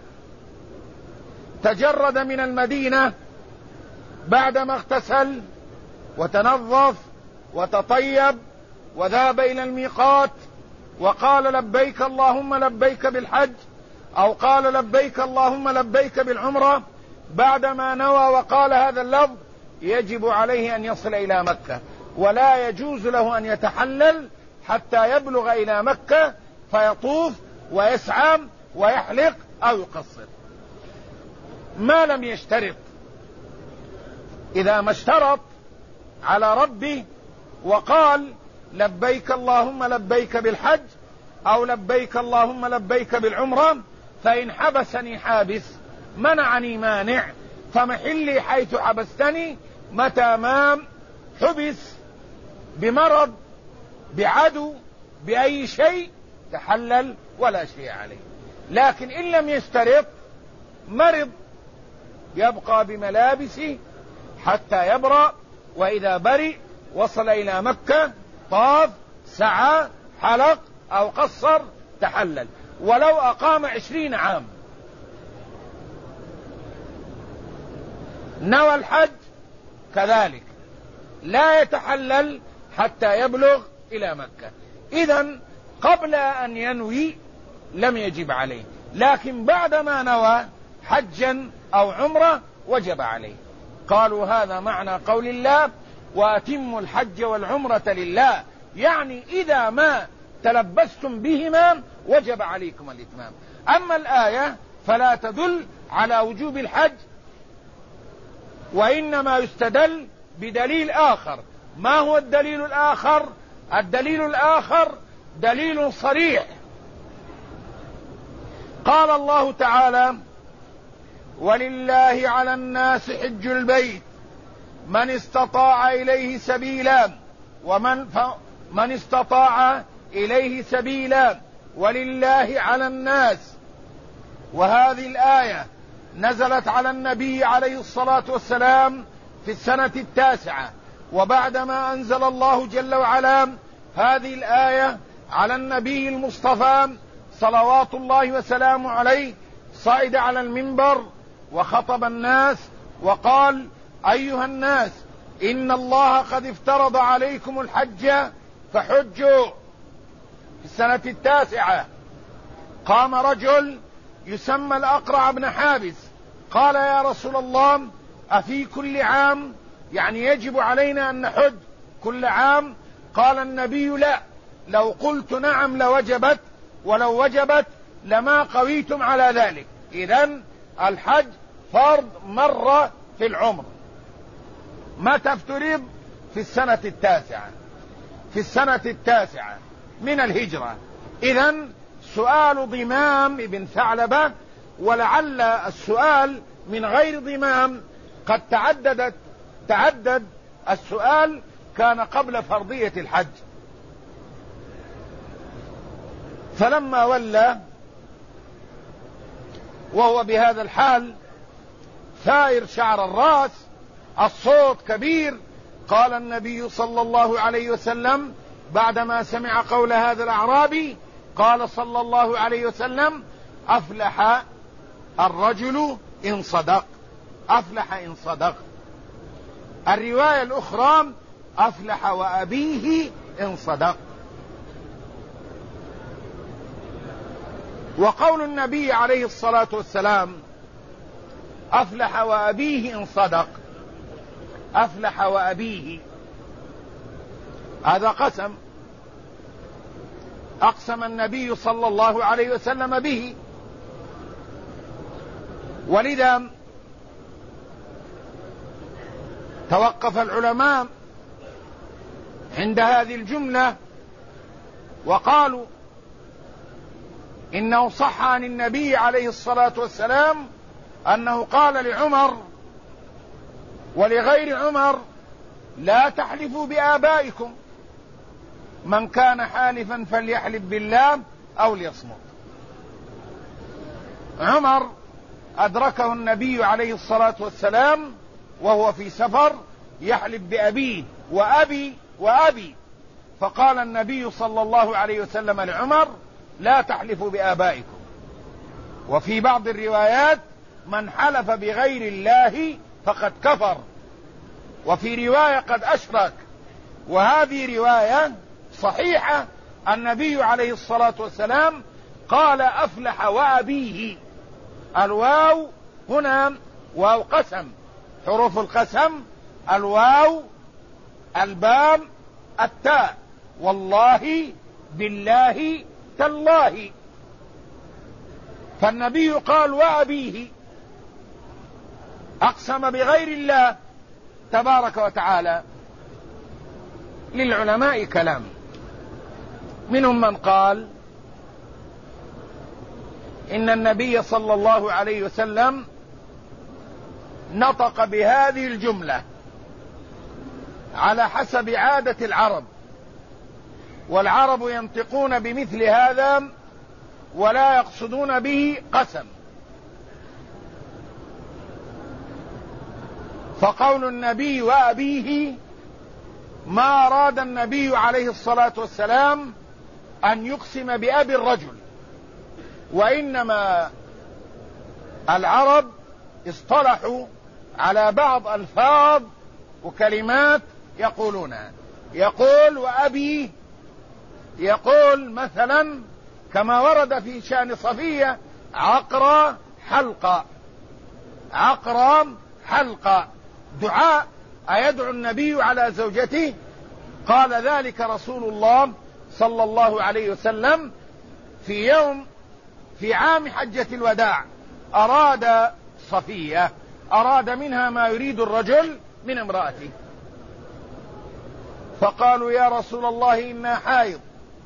تجرد من المدينة بعدما اغتسل وتنظف وتطيب وذهب إلى الميقات وقال لبيك اللهم لبيك بالحج، أو قال لبيك اللهم لبيك بالعمرة، بعدما نوى وقال هذا اللفظ يجب عليه أن يصل إلى مكة، ولا يجوز له أن يتحلل حتى يبلغ إلى مكة فيطوف ويسعى ويحلق أو يقصر، ما لم يشترط. إذا ما اشترط على ربه وقال لبيك اللهم لبيك بالحج أو لبيك اللهم لبيك بالعمرة، فإن حبسني حابس منعني مانع فمحلي حيث حبستني، متى ما حبس بمرض بعدو بأي شيء تحلل ولا شيء عليه. لكن إن لم يشترط مرض يبقى بملابسه حتى يبرأ، وإذا برئ وصل إلى مكة طاف سعى حلق أو قصر تحلل، ولو أقام عشرين عام. نوى الحج كذلك لا يتحلل حتى يبلغ إلى مكة. إذن قبل أن ينوي لم يجب عليه، لكن بعدما نوى حجا أو عمرة وجب عليه. قالوا هذا معنى قول الله وأتموا الحج والعمرة لله، يعني إذا ما تلبستم بهما وجب عليكم الإتمام. أما الآية فلا تدل على وجوب الحج، وإنما يستدل بدليل آخر. ما هو الدليل الآخر؟ الدليل الآخر دليل صريح. قال الله تعالى ولله على الناس حج البيت من استطاع إليه سبيلا ومن ف... من استطاع إليه سبيلا ولله على الناس. وهذه الآية نزلت على النبي عليه الصلاة والسلام في السنة التاسعة، وبعدما أنزل الله جل وعلا هذه الآية على النبي المصطفى صلوات الله وسلامه عليه صعد على المنبر وخطب الناس وقال أيها الناس إن الله قد افترض عليكم الحج فحجوا. في السنة التاسعة قام رجل يسمى الأقرع بن حابس قال يا رسول الله أفي كل عام، يعني يجب علينا أن نحج كل عام؟ قال النبي لا، لو قلت نعم لوجبت، ولو وجبت لما قويتم على ذلك. إذن الحج فرض مرة في العمر. متى افترض؟ في السنة التاسعة، في السنة التاسعة من الهجرة. إذن سؤال ضمام بن ثعلبة، ولعل السؤال من غير ضمام قد تعددت تعدد السؤال كان قبل فرضية الحج. فلما ولى وهو بهذا الحال ثائر شعر الرأس الصوت كبير، قال النبي صلى الله عليه وسلم بعدما سمع قول هذا الأعرابي قال صلى الله عليه وسلم أفلح الرجل إن صدق، أفلح إن صدق. الرواية الأخرى أفلح وأبيه إن صدق. وقول النبي عليه الصلاة والسلام أفلح وأبيه إن صدق، أفلح وأبيه، هذا قسم أقسم النبي صلى الله عليه وسلم به. ولذا توقف العلماء عند هذه الجملة وقالوا إنه صح عن النبي عليه الصلاة والسلام أنه قال لعمر ولغير عمر لا تحلفوا بآبائكم، من كان حالفا فليحلف بالله أو ليصمت. عمر أدركه النبي عليه الصلاة والسلام وهو في سفر يحلف بأبيه وأبي وأبي، فقال النبي صلى الله عليه وسلم لعمر لا تحلفوا بآبائكم. وفي بعض الروايات من حلف بغير الله فقد كفر، وفي رواية قد أشرك. وهذه رواية صحيحة، النبي عليه الصلاة والسلام قال أفلح وأبيه. الواو هنا واو قسم، حروف القسم الواو الباء التاء، والله بالله تالله. فالنبي قال وأبيه، أقسم بغير الله تبارك وتعالى. للعلماء كلام، منهم من قال إن النبي صلى الله عليه وسلم نطق بهذه الجملة على حسب عادة العرب، والعرب ينطقون بمثل هذا ولا يقصدون به قسم. فقول النبي وأبيه ما أراد النبي عليه الصلاة والسلام أن يقسم بأبي الرجل، وإنما العرب اصطلحوا على بعض ألفاظ وكلمات يقولونها. يقول وأبي، يقول مثلا كما ورد في شأن صفية عقرى حلقة، عقرى حلقة، دعاء أيدعو النبي على زوجته؟ قال ذلك رسول الله صلى الله عليه وسلم في يوم في عام حجة الوداع، أراد صفية، أراد منها ما يريد الرجل من امرأته، فقالوا يا رسول الله إنا حائض،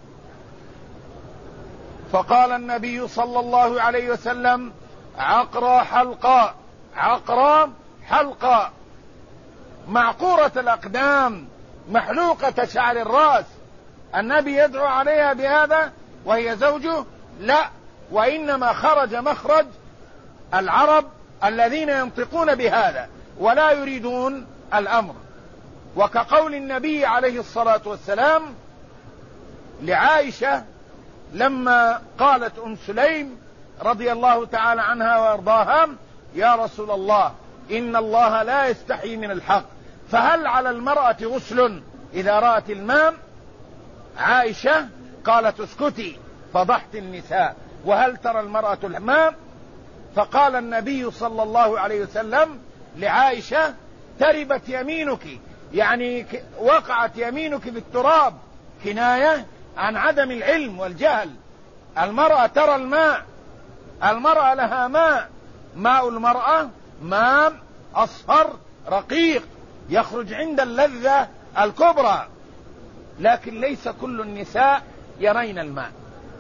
فقال النبي صلى الله عليه وسلم عقرى حلقاء، عقرى حلقاء، معقورة الأقدام، محلوقة شعر الرأس، النبي يدعو عليها بهذا وهي زوجه؟ لا، وإنما خرج مخرج العرب الذين ينطقون بهذا ولا يريدون الأمر. وكقول النبي عليه الصلاة والسلام لعائشة لما قالت أم سليم رضي الله تعالى عنها وارضاها يا رسول الله إن الله لا يستحي من الحق، فهل على المرأة غسل إذا رأت الماء؟ عائشة قالت اسكتي فضحت النساء، وهل ترى المرأة الماء؟ فقال النبي صلى الله عليه وسلم لعائشة تربت يمينك، يعني وقعت يمينك في التراب، كناية عن عدم العلم والجهل. المرأة ترى الماء، المرأة لها ماء، ماء المرأة ماء أصفر رقيق يخرج عند اللذة الكبرى، لكن ليس كل النساء يرين الماء.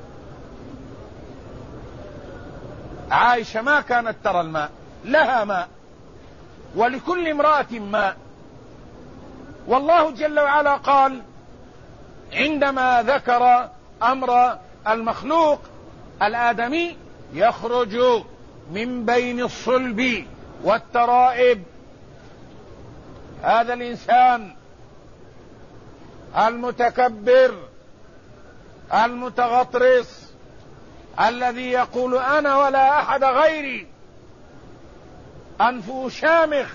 عائشة ما كانت ترى الماء، لها ماء، ولكل امرأة ماء. والله جل وعلا قال عندما ذكر أمر المخلوق الآدمي يخرج من بين الصلب والترائب، هذا الإنسان المتكبر المتغطرس الذي يقول أنا ولا أحد غيري، أنفه شامخ،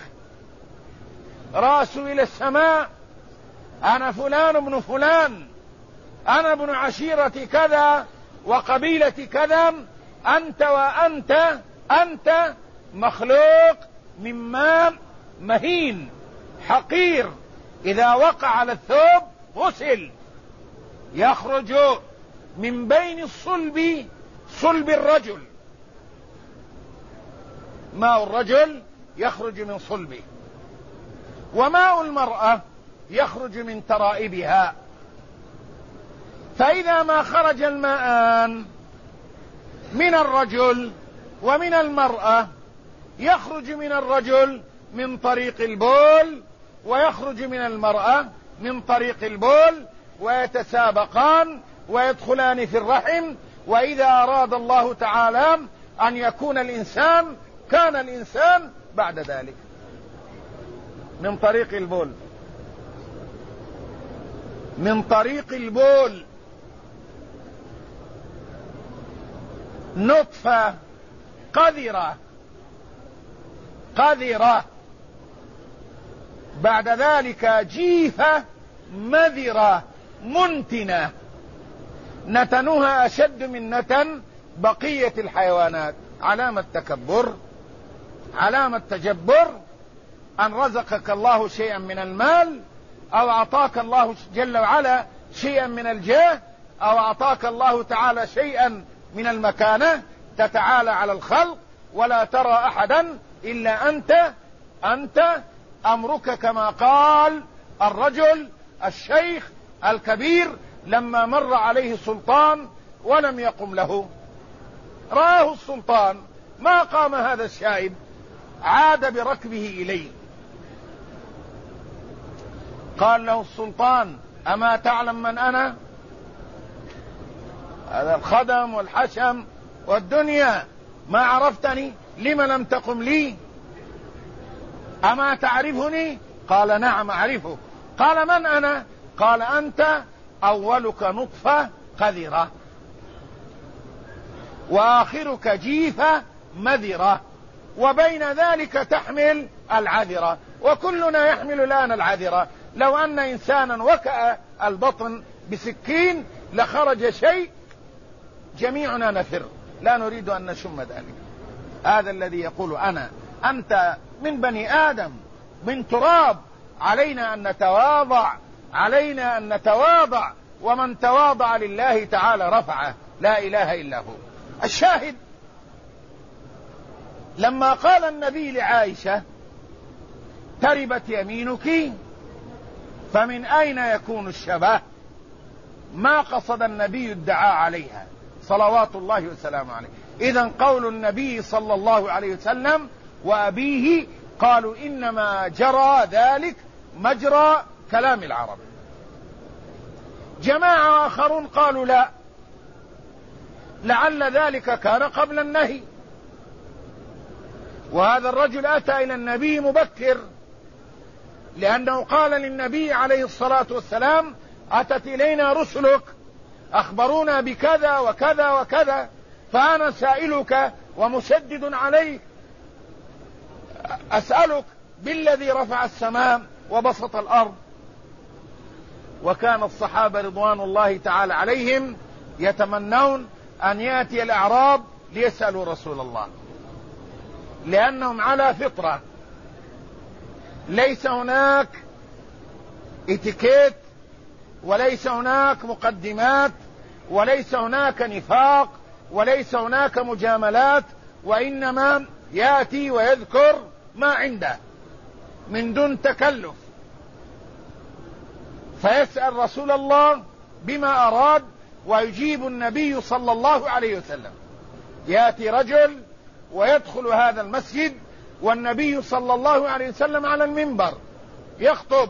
رأسه إلى السماء، أنا فلان ابن فلان، أنا ابن عشيرة كذا وقبيلة كذا، أنت وأنت أنت مخلوق من ماء مهين حقير، إذا وقع على الثوب غسل، يخرج من بين الصلب صلب الرجل، ماء الرجل يخرج من صلبه، وماء المرأة يخرج من ترائبها. فإذا ما خرج الماءان من الرجل ومن المرأة، يخرج من الرجل من طريق البول، ويخرج من المرأة من طريق البول، ويتسابقان ويدخلان في الرحم. وإذا أراد الله تعالى أن يكون الإنسان كان الإنسان بعد ذلك من طريق البول، من طريق البول نطفة قذرة قذرة، بعد ذلك جيفة مذرة منتنة، نتنها أشد من نتن بقية الحيوانات. علامة تكبر، علامة تجبر، أن رزقك الله شيئا من المال، أو أعطاك الله جل وعلا شيئا من الجاه، أو أعطاك الله تعالى شيئا من المكانة، تتعالى على الخلق ولا ترى أحدا إلا أنت. أنت أمرك كما قال الرجل الشيخ الكبير لما مر عليه سلطان ولم يقم له، رآه السلطان ما قام هذا الشائب، عاد بركبه إليه، قال له السلطان: أما تعلم من أنا؟ هذا الخدم والحشم والدنيا، ما عرفتني؟ لم لم تقم لي؟ أما تعرفني؟ قال: نعم أعرفه. قال: من أنا؟ قال: أنت أولك نطفة قذرة، وآخرك جيفة مذرة، وبين ذلك تحمل العذرة، وكلنا يحمل الآن العذرة. لو أن إنسانا وكأ البطن بسكين لخرج شيء جميعنا نفر، لا نريد أن نشم ذلك. هذا الذي يقول أنا، أنت من بني آدم، من تراب، علينا أن نتواضع، علينا أن نتواضع، ومن تواضع لله تعالى رفعه، لا إله إلا هو. الشاهد لما قال النبي لعائشة: تربت يمينك، فمن أين يكون الشبه؟ ما قصد النبي الدعاء عليها صلوات الله وسلامه عليه. إذن قول النبي صلى الله عليه وسلم وأبيه قالوا إنما جرى ذلك مجرى كلام العرب. جماعة آخرون قالوا لا، لعل ذلك كان قبل النهي، وهذا الرجل أتى إلى النبي مبكر، لأنه قال للنبي عليه الصلاة والسلام: أتت إلينا رسلك أخبرونا بكذا وكذا وكذا، فأنا سائلك ومشدد عليك، أسألك بالذي رفع السماء وبسط الأرض. وكان الصحابة رضوان الله تعالى عليهم يتمنون أن يأتي الأعراب ليسألوا رسول الله، لأنهم على فطرة، ليس هناك اتيكيت، وليس هناك مقدمات، وليس هناك نفاق، وليس هناك مجاملات، وإنما يأتي ويذكر ما عنده من دون تكلف، فيسأل رسول الله بما أراد ويجيب النبي صلى الله عليه وسلم. يأتي رجل ويدخل هذا المسجد والنبي صلى الله عليه وسلم على المنبر يخطب،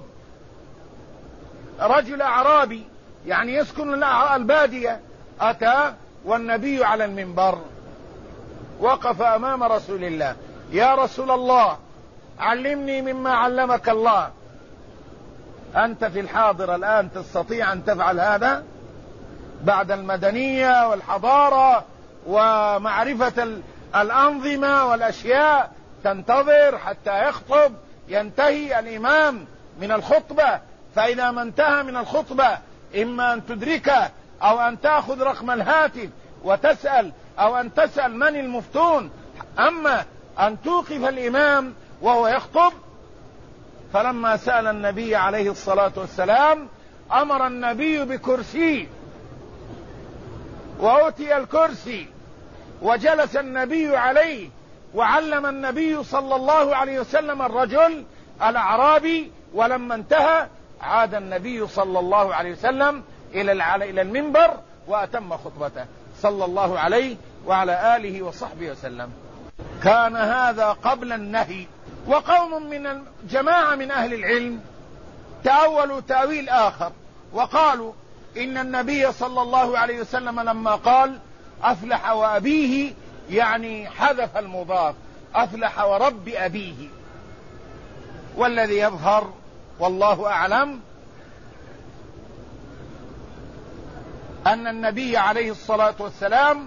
رجل أعرابي يعني يسكن البادية أتى والنبي على المنبر، وقف أمام رسول الله: يا رسول الله علمني مما علمك الله. أنت في الحاضر الآن تستطيع أن تفعل هذا بعد المدنية والحضارة ومعرفة الأنظمة والأشياء؟ تنتظر حتى يخطب، ينتهي الإمام من الخطبة، فإذا ما انتهى من الخطبة إما أن تدركه أو أن تأخذ رقم الهاتف وتسأل أو أن تسأل من المفتون. أما أن توقف الإمام وهو يخطب، فلما سأل النبي عليه الصلاة والسلام أمر النبي بكرسي وأوتي الكرسي وجلس النبي عليه، وعلم النبي صلى الله عليه وسلم الرجل الأعرابي، ولما انتهى عاد النبي صلى الله عليه وسلم إلى المنبر وأتم خطبته صلى الله عليه وعلى آله وصحبه وسلم. كان هذا قبل النهي. وقوم من جماعة من أهل العلم تأولوا تأويل آخر وقالوا إن النبي صلى الله عليه وسلم لما قال أفلح وأبيه يعني حذف المضاف، أفلح ورب أبيه. والذي يظهر والله أعلم أن النبي عليه الصلاة والسلام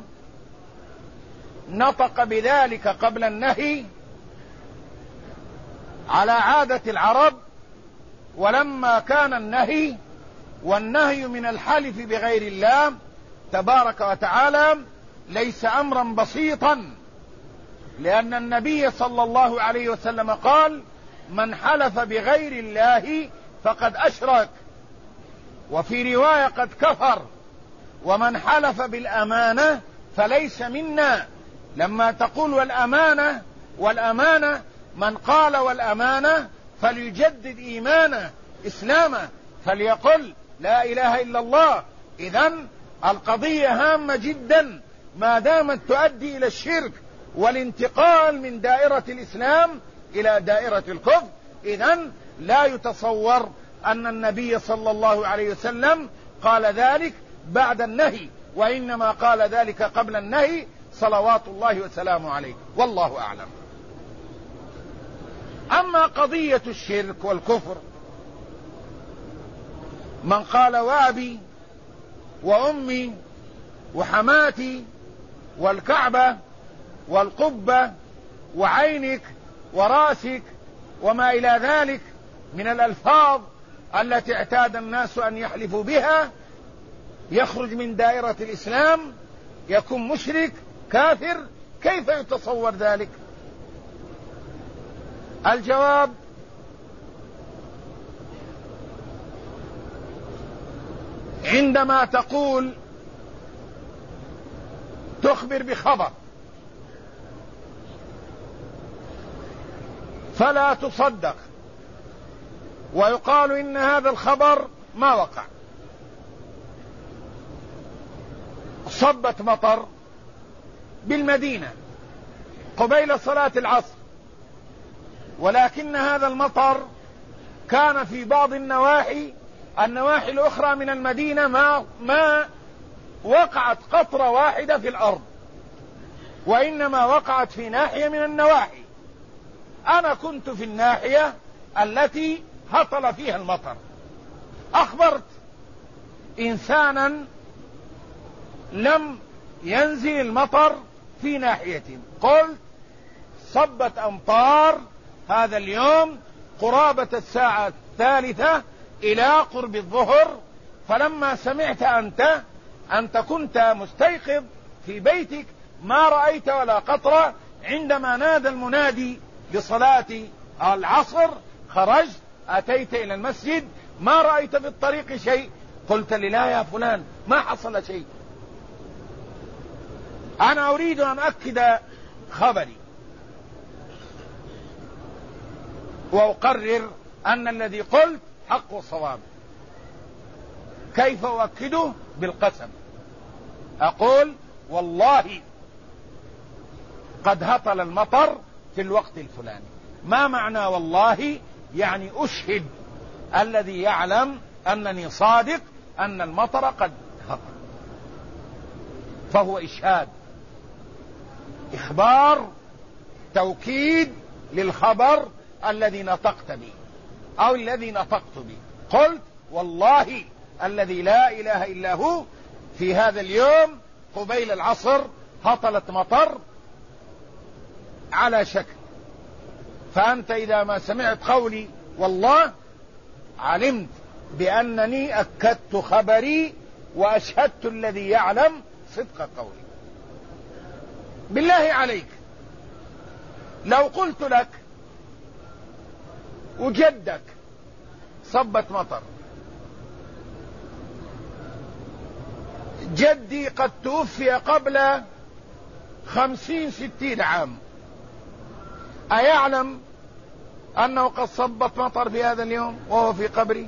نطق بذلك قبل النهي على عادة العرب، ولما كان النهي والنهي من الحلف بغير الله تبارك وتعالى ليس أمرا بسيطا، لأن النبي صلى الله عليه وسلم قال من حلف بغير الله فقد أشرك، وفي رواية قد كفر، ومن حلف بالأمانة فليس منا. لما تقول والأمانة والأمانة من قال والأمانة فليجدد إيمانه إسلامه فليقل لا إله إلا الله. إذن القضية هامة جدا ما دامت تؤدي إلى الشرك والانتقال من دائرة الإسلام إلى دائرة الكفر. إذن لا يتصور أن النبي صلى الله عليه وسلم قال ذلك بعد النهي، وإنما قال ذلك قبل النهي صلوات الله وسلامه عليه، والله أعلم. أما قضية الشرك والكفر، من قال وأبي وأمي وحماتي والكعبة والقبة وعينك وراسك وما إلى ذلك من الألفاظ التي اعتاد الناس أن يحلفوا بها، يخرج من دائرة الإسلام، يكون مشرك كافر. كيف يتصور ذلك؟ الجواب عندما تقول تخبر بخبر فلا تصدق ويقال إن هذا الخبر ما وقع. صبت مطر بالمدينة قبيل صلاة العصر، ولكن هذا المطر كان في بعض النواحي النواحي الأخرى من المدينة ما, ما وقعت قطرة واحدة في الأرض، وإنما وقعت في ناحية من النواحي. أنا كنت في الناحية التي هطل فيها المطر، أخبرت إنسانا لم ينزل المطر في ناحية، قلت صبت أمطار هذا اليوم قرابة الساعة الثالثة إلى قرب الظهر، فلما سمعت أنت أنت كنت مستيقظ في بيتك ما رأيت ولا قطرة، عندما نادى المنادي لصلاة العصر خرجت أتيت إلى المسجد ما رأيت في الطريق شيء، قلت لي لا يا فلان ما حصل شيء. أنا أريد أن أؤكد خبري وأقرر أن الذي قلت حق وصواب. كيف أؤكده؟ بالقسم. أقول والله قد هطل المطر في الوقت الفلاني. ما معنى والله؟ يعني أشهد الذي يعلم أنني صادق أن المطر قد هطل، فهو إشهاد، إخبار، توكيد للخبر الذي نطقت به أو الذي نطقت به. قلت والله الذي لا إله إلا هو في هذا اليوم قبيل العصر هطلت مطر على شكل. فأنت إذا ما سمعت قولي والله علمت بأنني أكدت خبري وأشهدت الذي يعلم صدق قولي. بالله عليك لو قلت لك وجدك صبت مطر، جدي قد توفي قبل خمسين ستين عام، أيعلم أنه قد صبت مطر في هذا اليوم وهو في قبري؟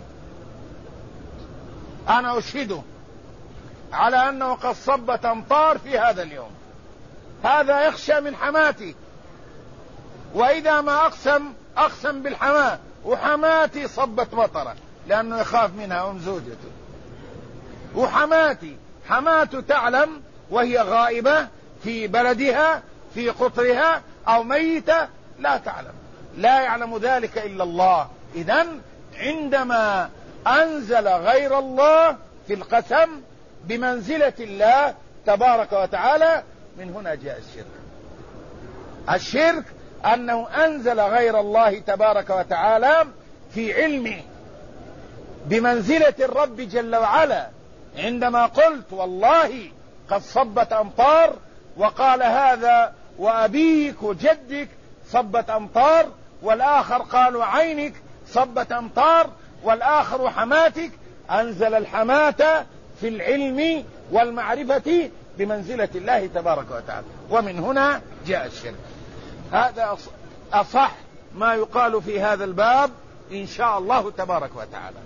أنا أشهده على أنه قد صبت أمطار في هذا اليوم. هذا يخشى من حماتي، وإذا ما أقسم أقسم بالحماة، وحماتي صبت مطرة لأنه يخاف منها أم زوجته. وحماتي حماته تعلم وهي غائبة في بلدها في قطرها أو ميتة، لا تعلم، لا يعلم ذلك إلا الله. إذن عندما أنزل غير الله في القسم بمنزلة الله تبارك وتعالى، من هنا جاء الشرك. الشرك أنه أنزل غير الله تبارك وتعالى في علمه بمنزلة الرب جل وعلا. عندما قلت والله قد صبت أمطار، وقال هذا وأبيك وجدك صبت أمطار، والآخر قالوا عينك صبت أمطار، والآخر حماتك، أنزل الحماة في العلم والمعرفة بمنزلة الله تبارك وتعالى، ومن هنا جاء الشرك. هذا أصح ما يقال في هذا الباب إن شاء الله تبارك وتعالى.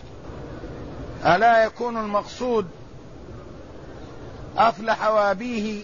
ألا يكون المقصود أفلح وأبيه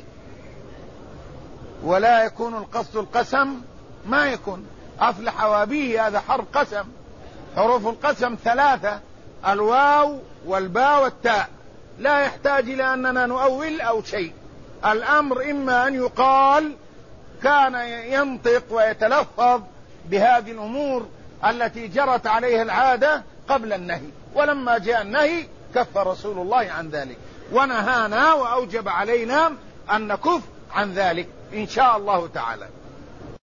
ولا يكون القصد القسم؟ ما يكون أفلح وأبيه، هذا حرف قسم، حروف القسم ثلاثة، الواو والباء والتاء، لا يحتاج إلى أننا نؤول أو شيء. الأمر إما أن يقال كان ينطق ويتلفظ بهذه الأمور التي جرت عليها العادة قبل النهي، ولما جاء النهي كف رسول الله عن ذلك ونهانا وأوجب علينا أن نكف عن ذلك إن شاء الله تعالى.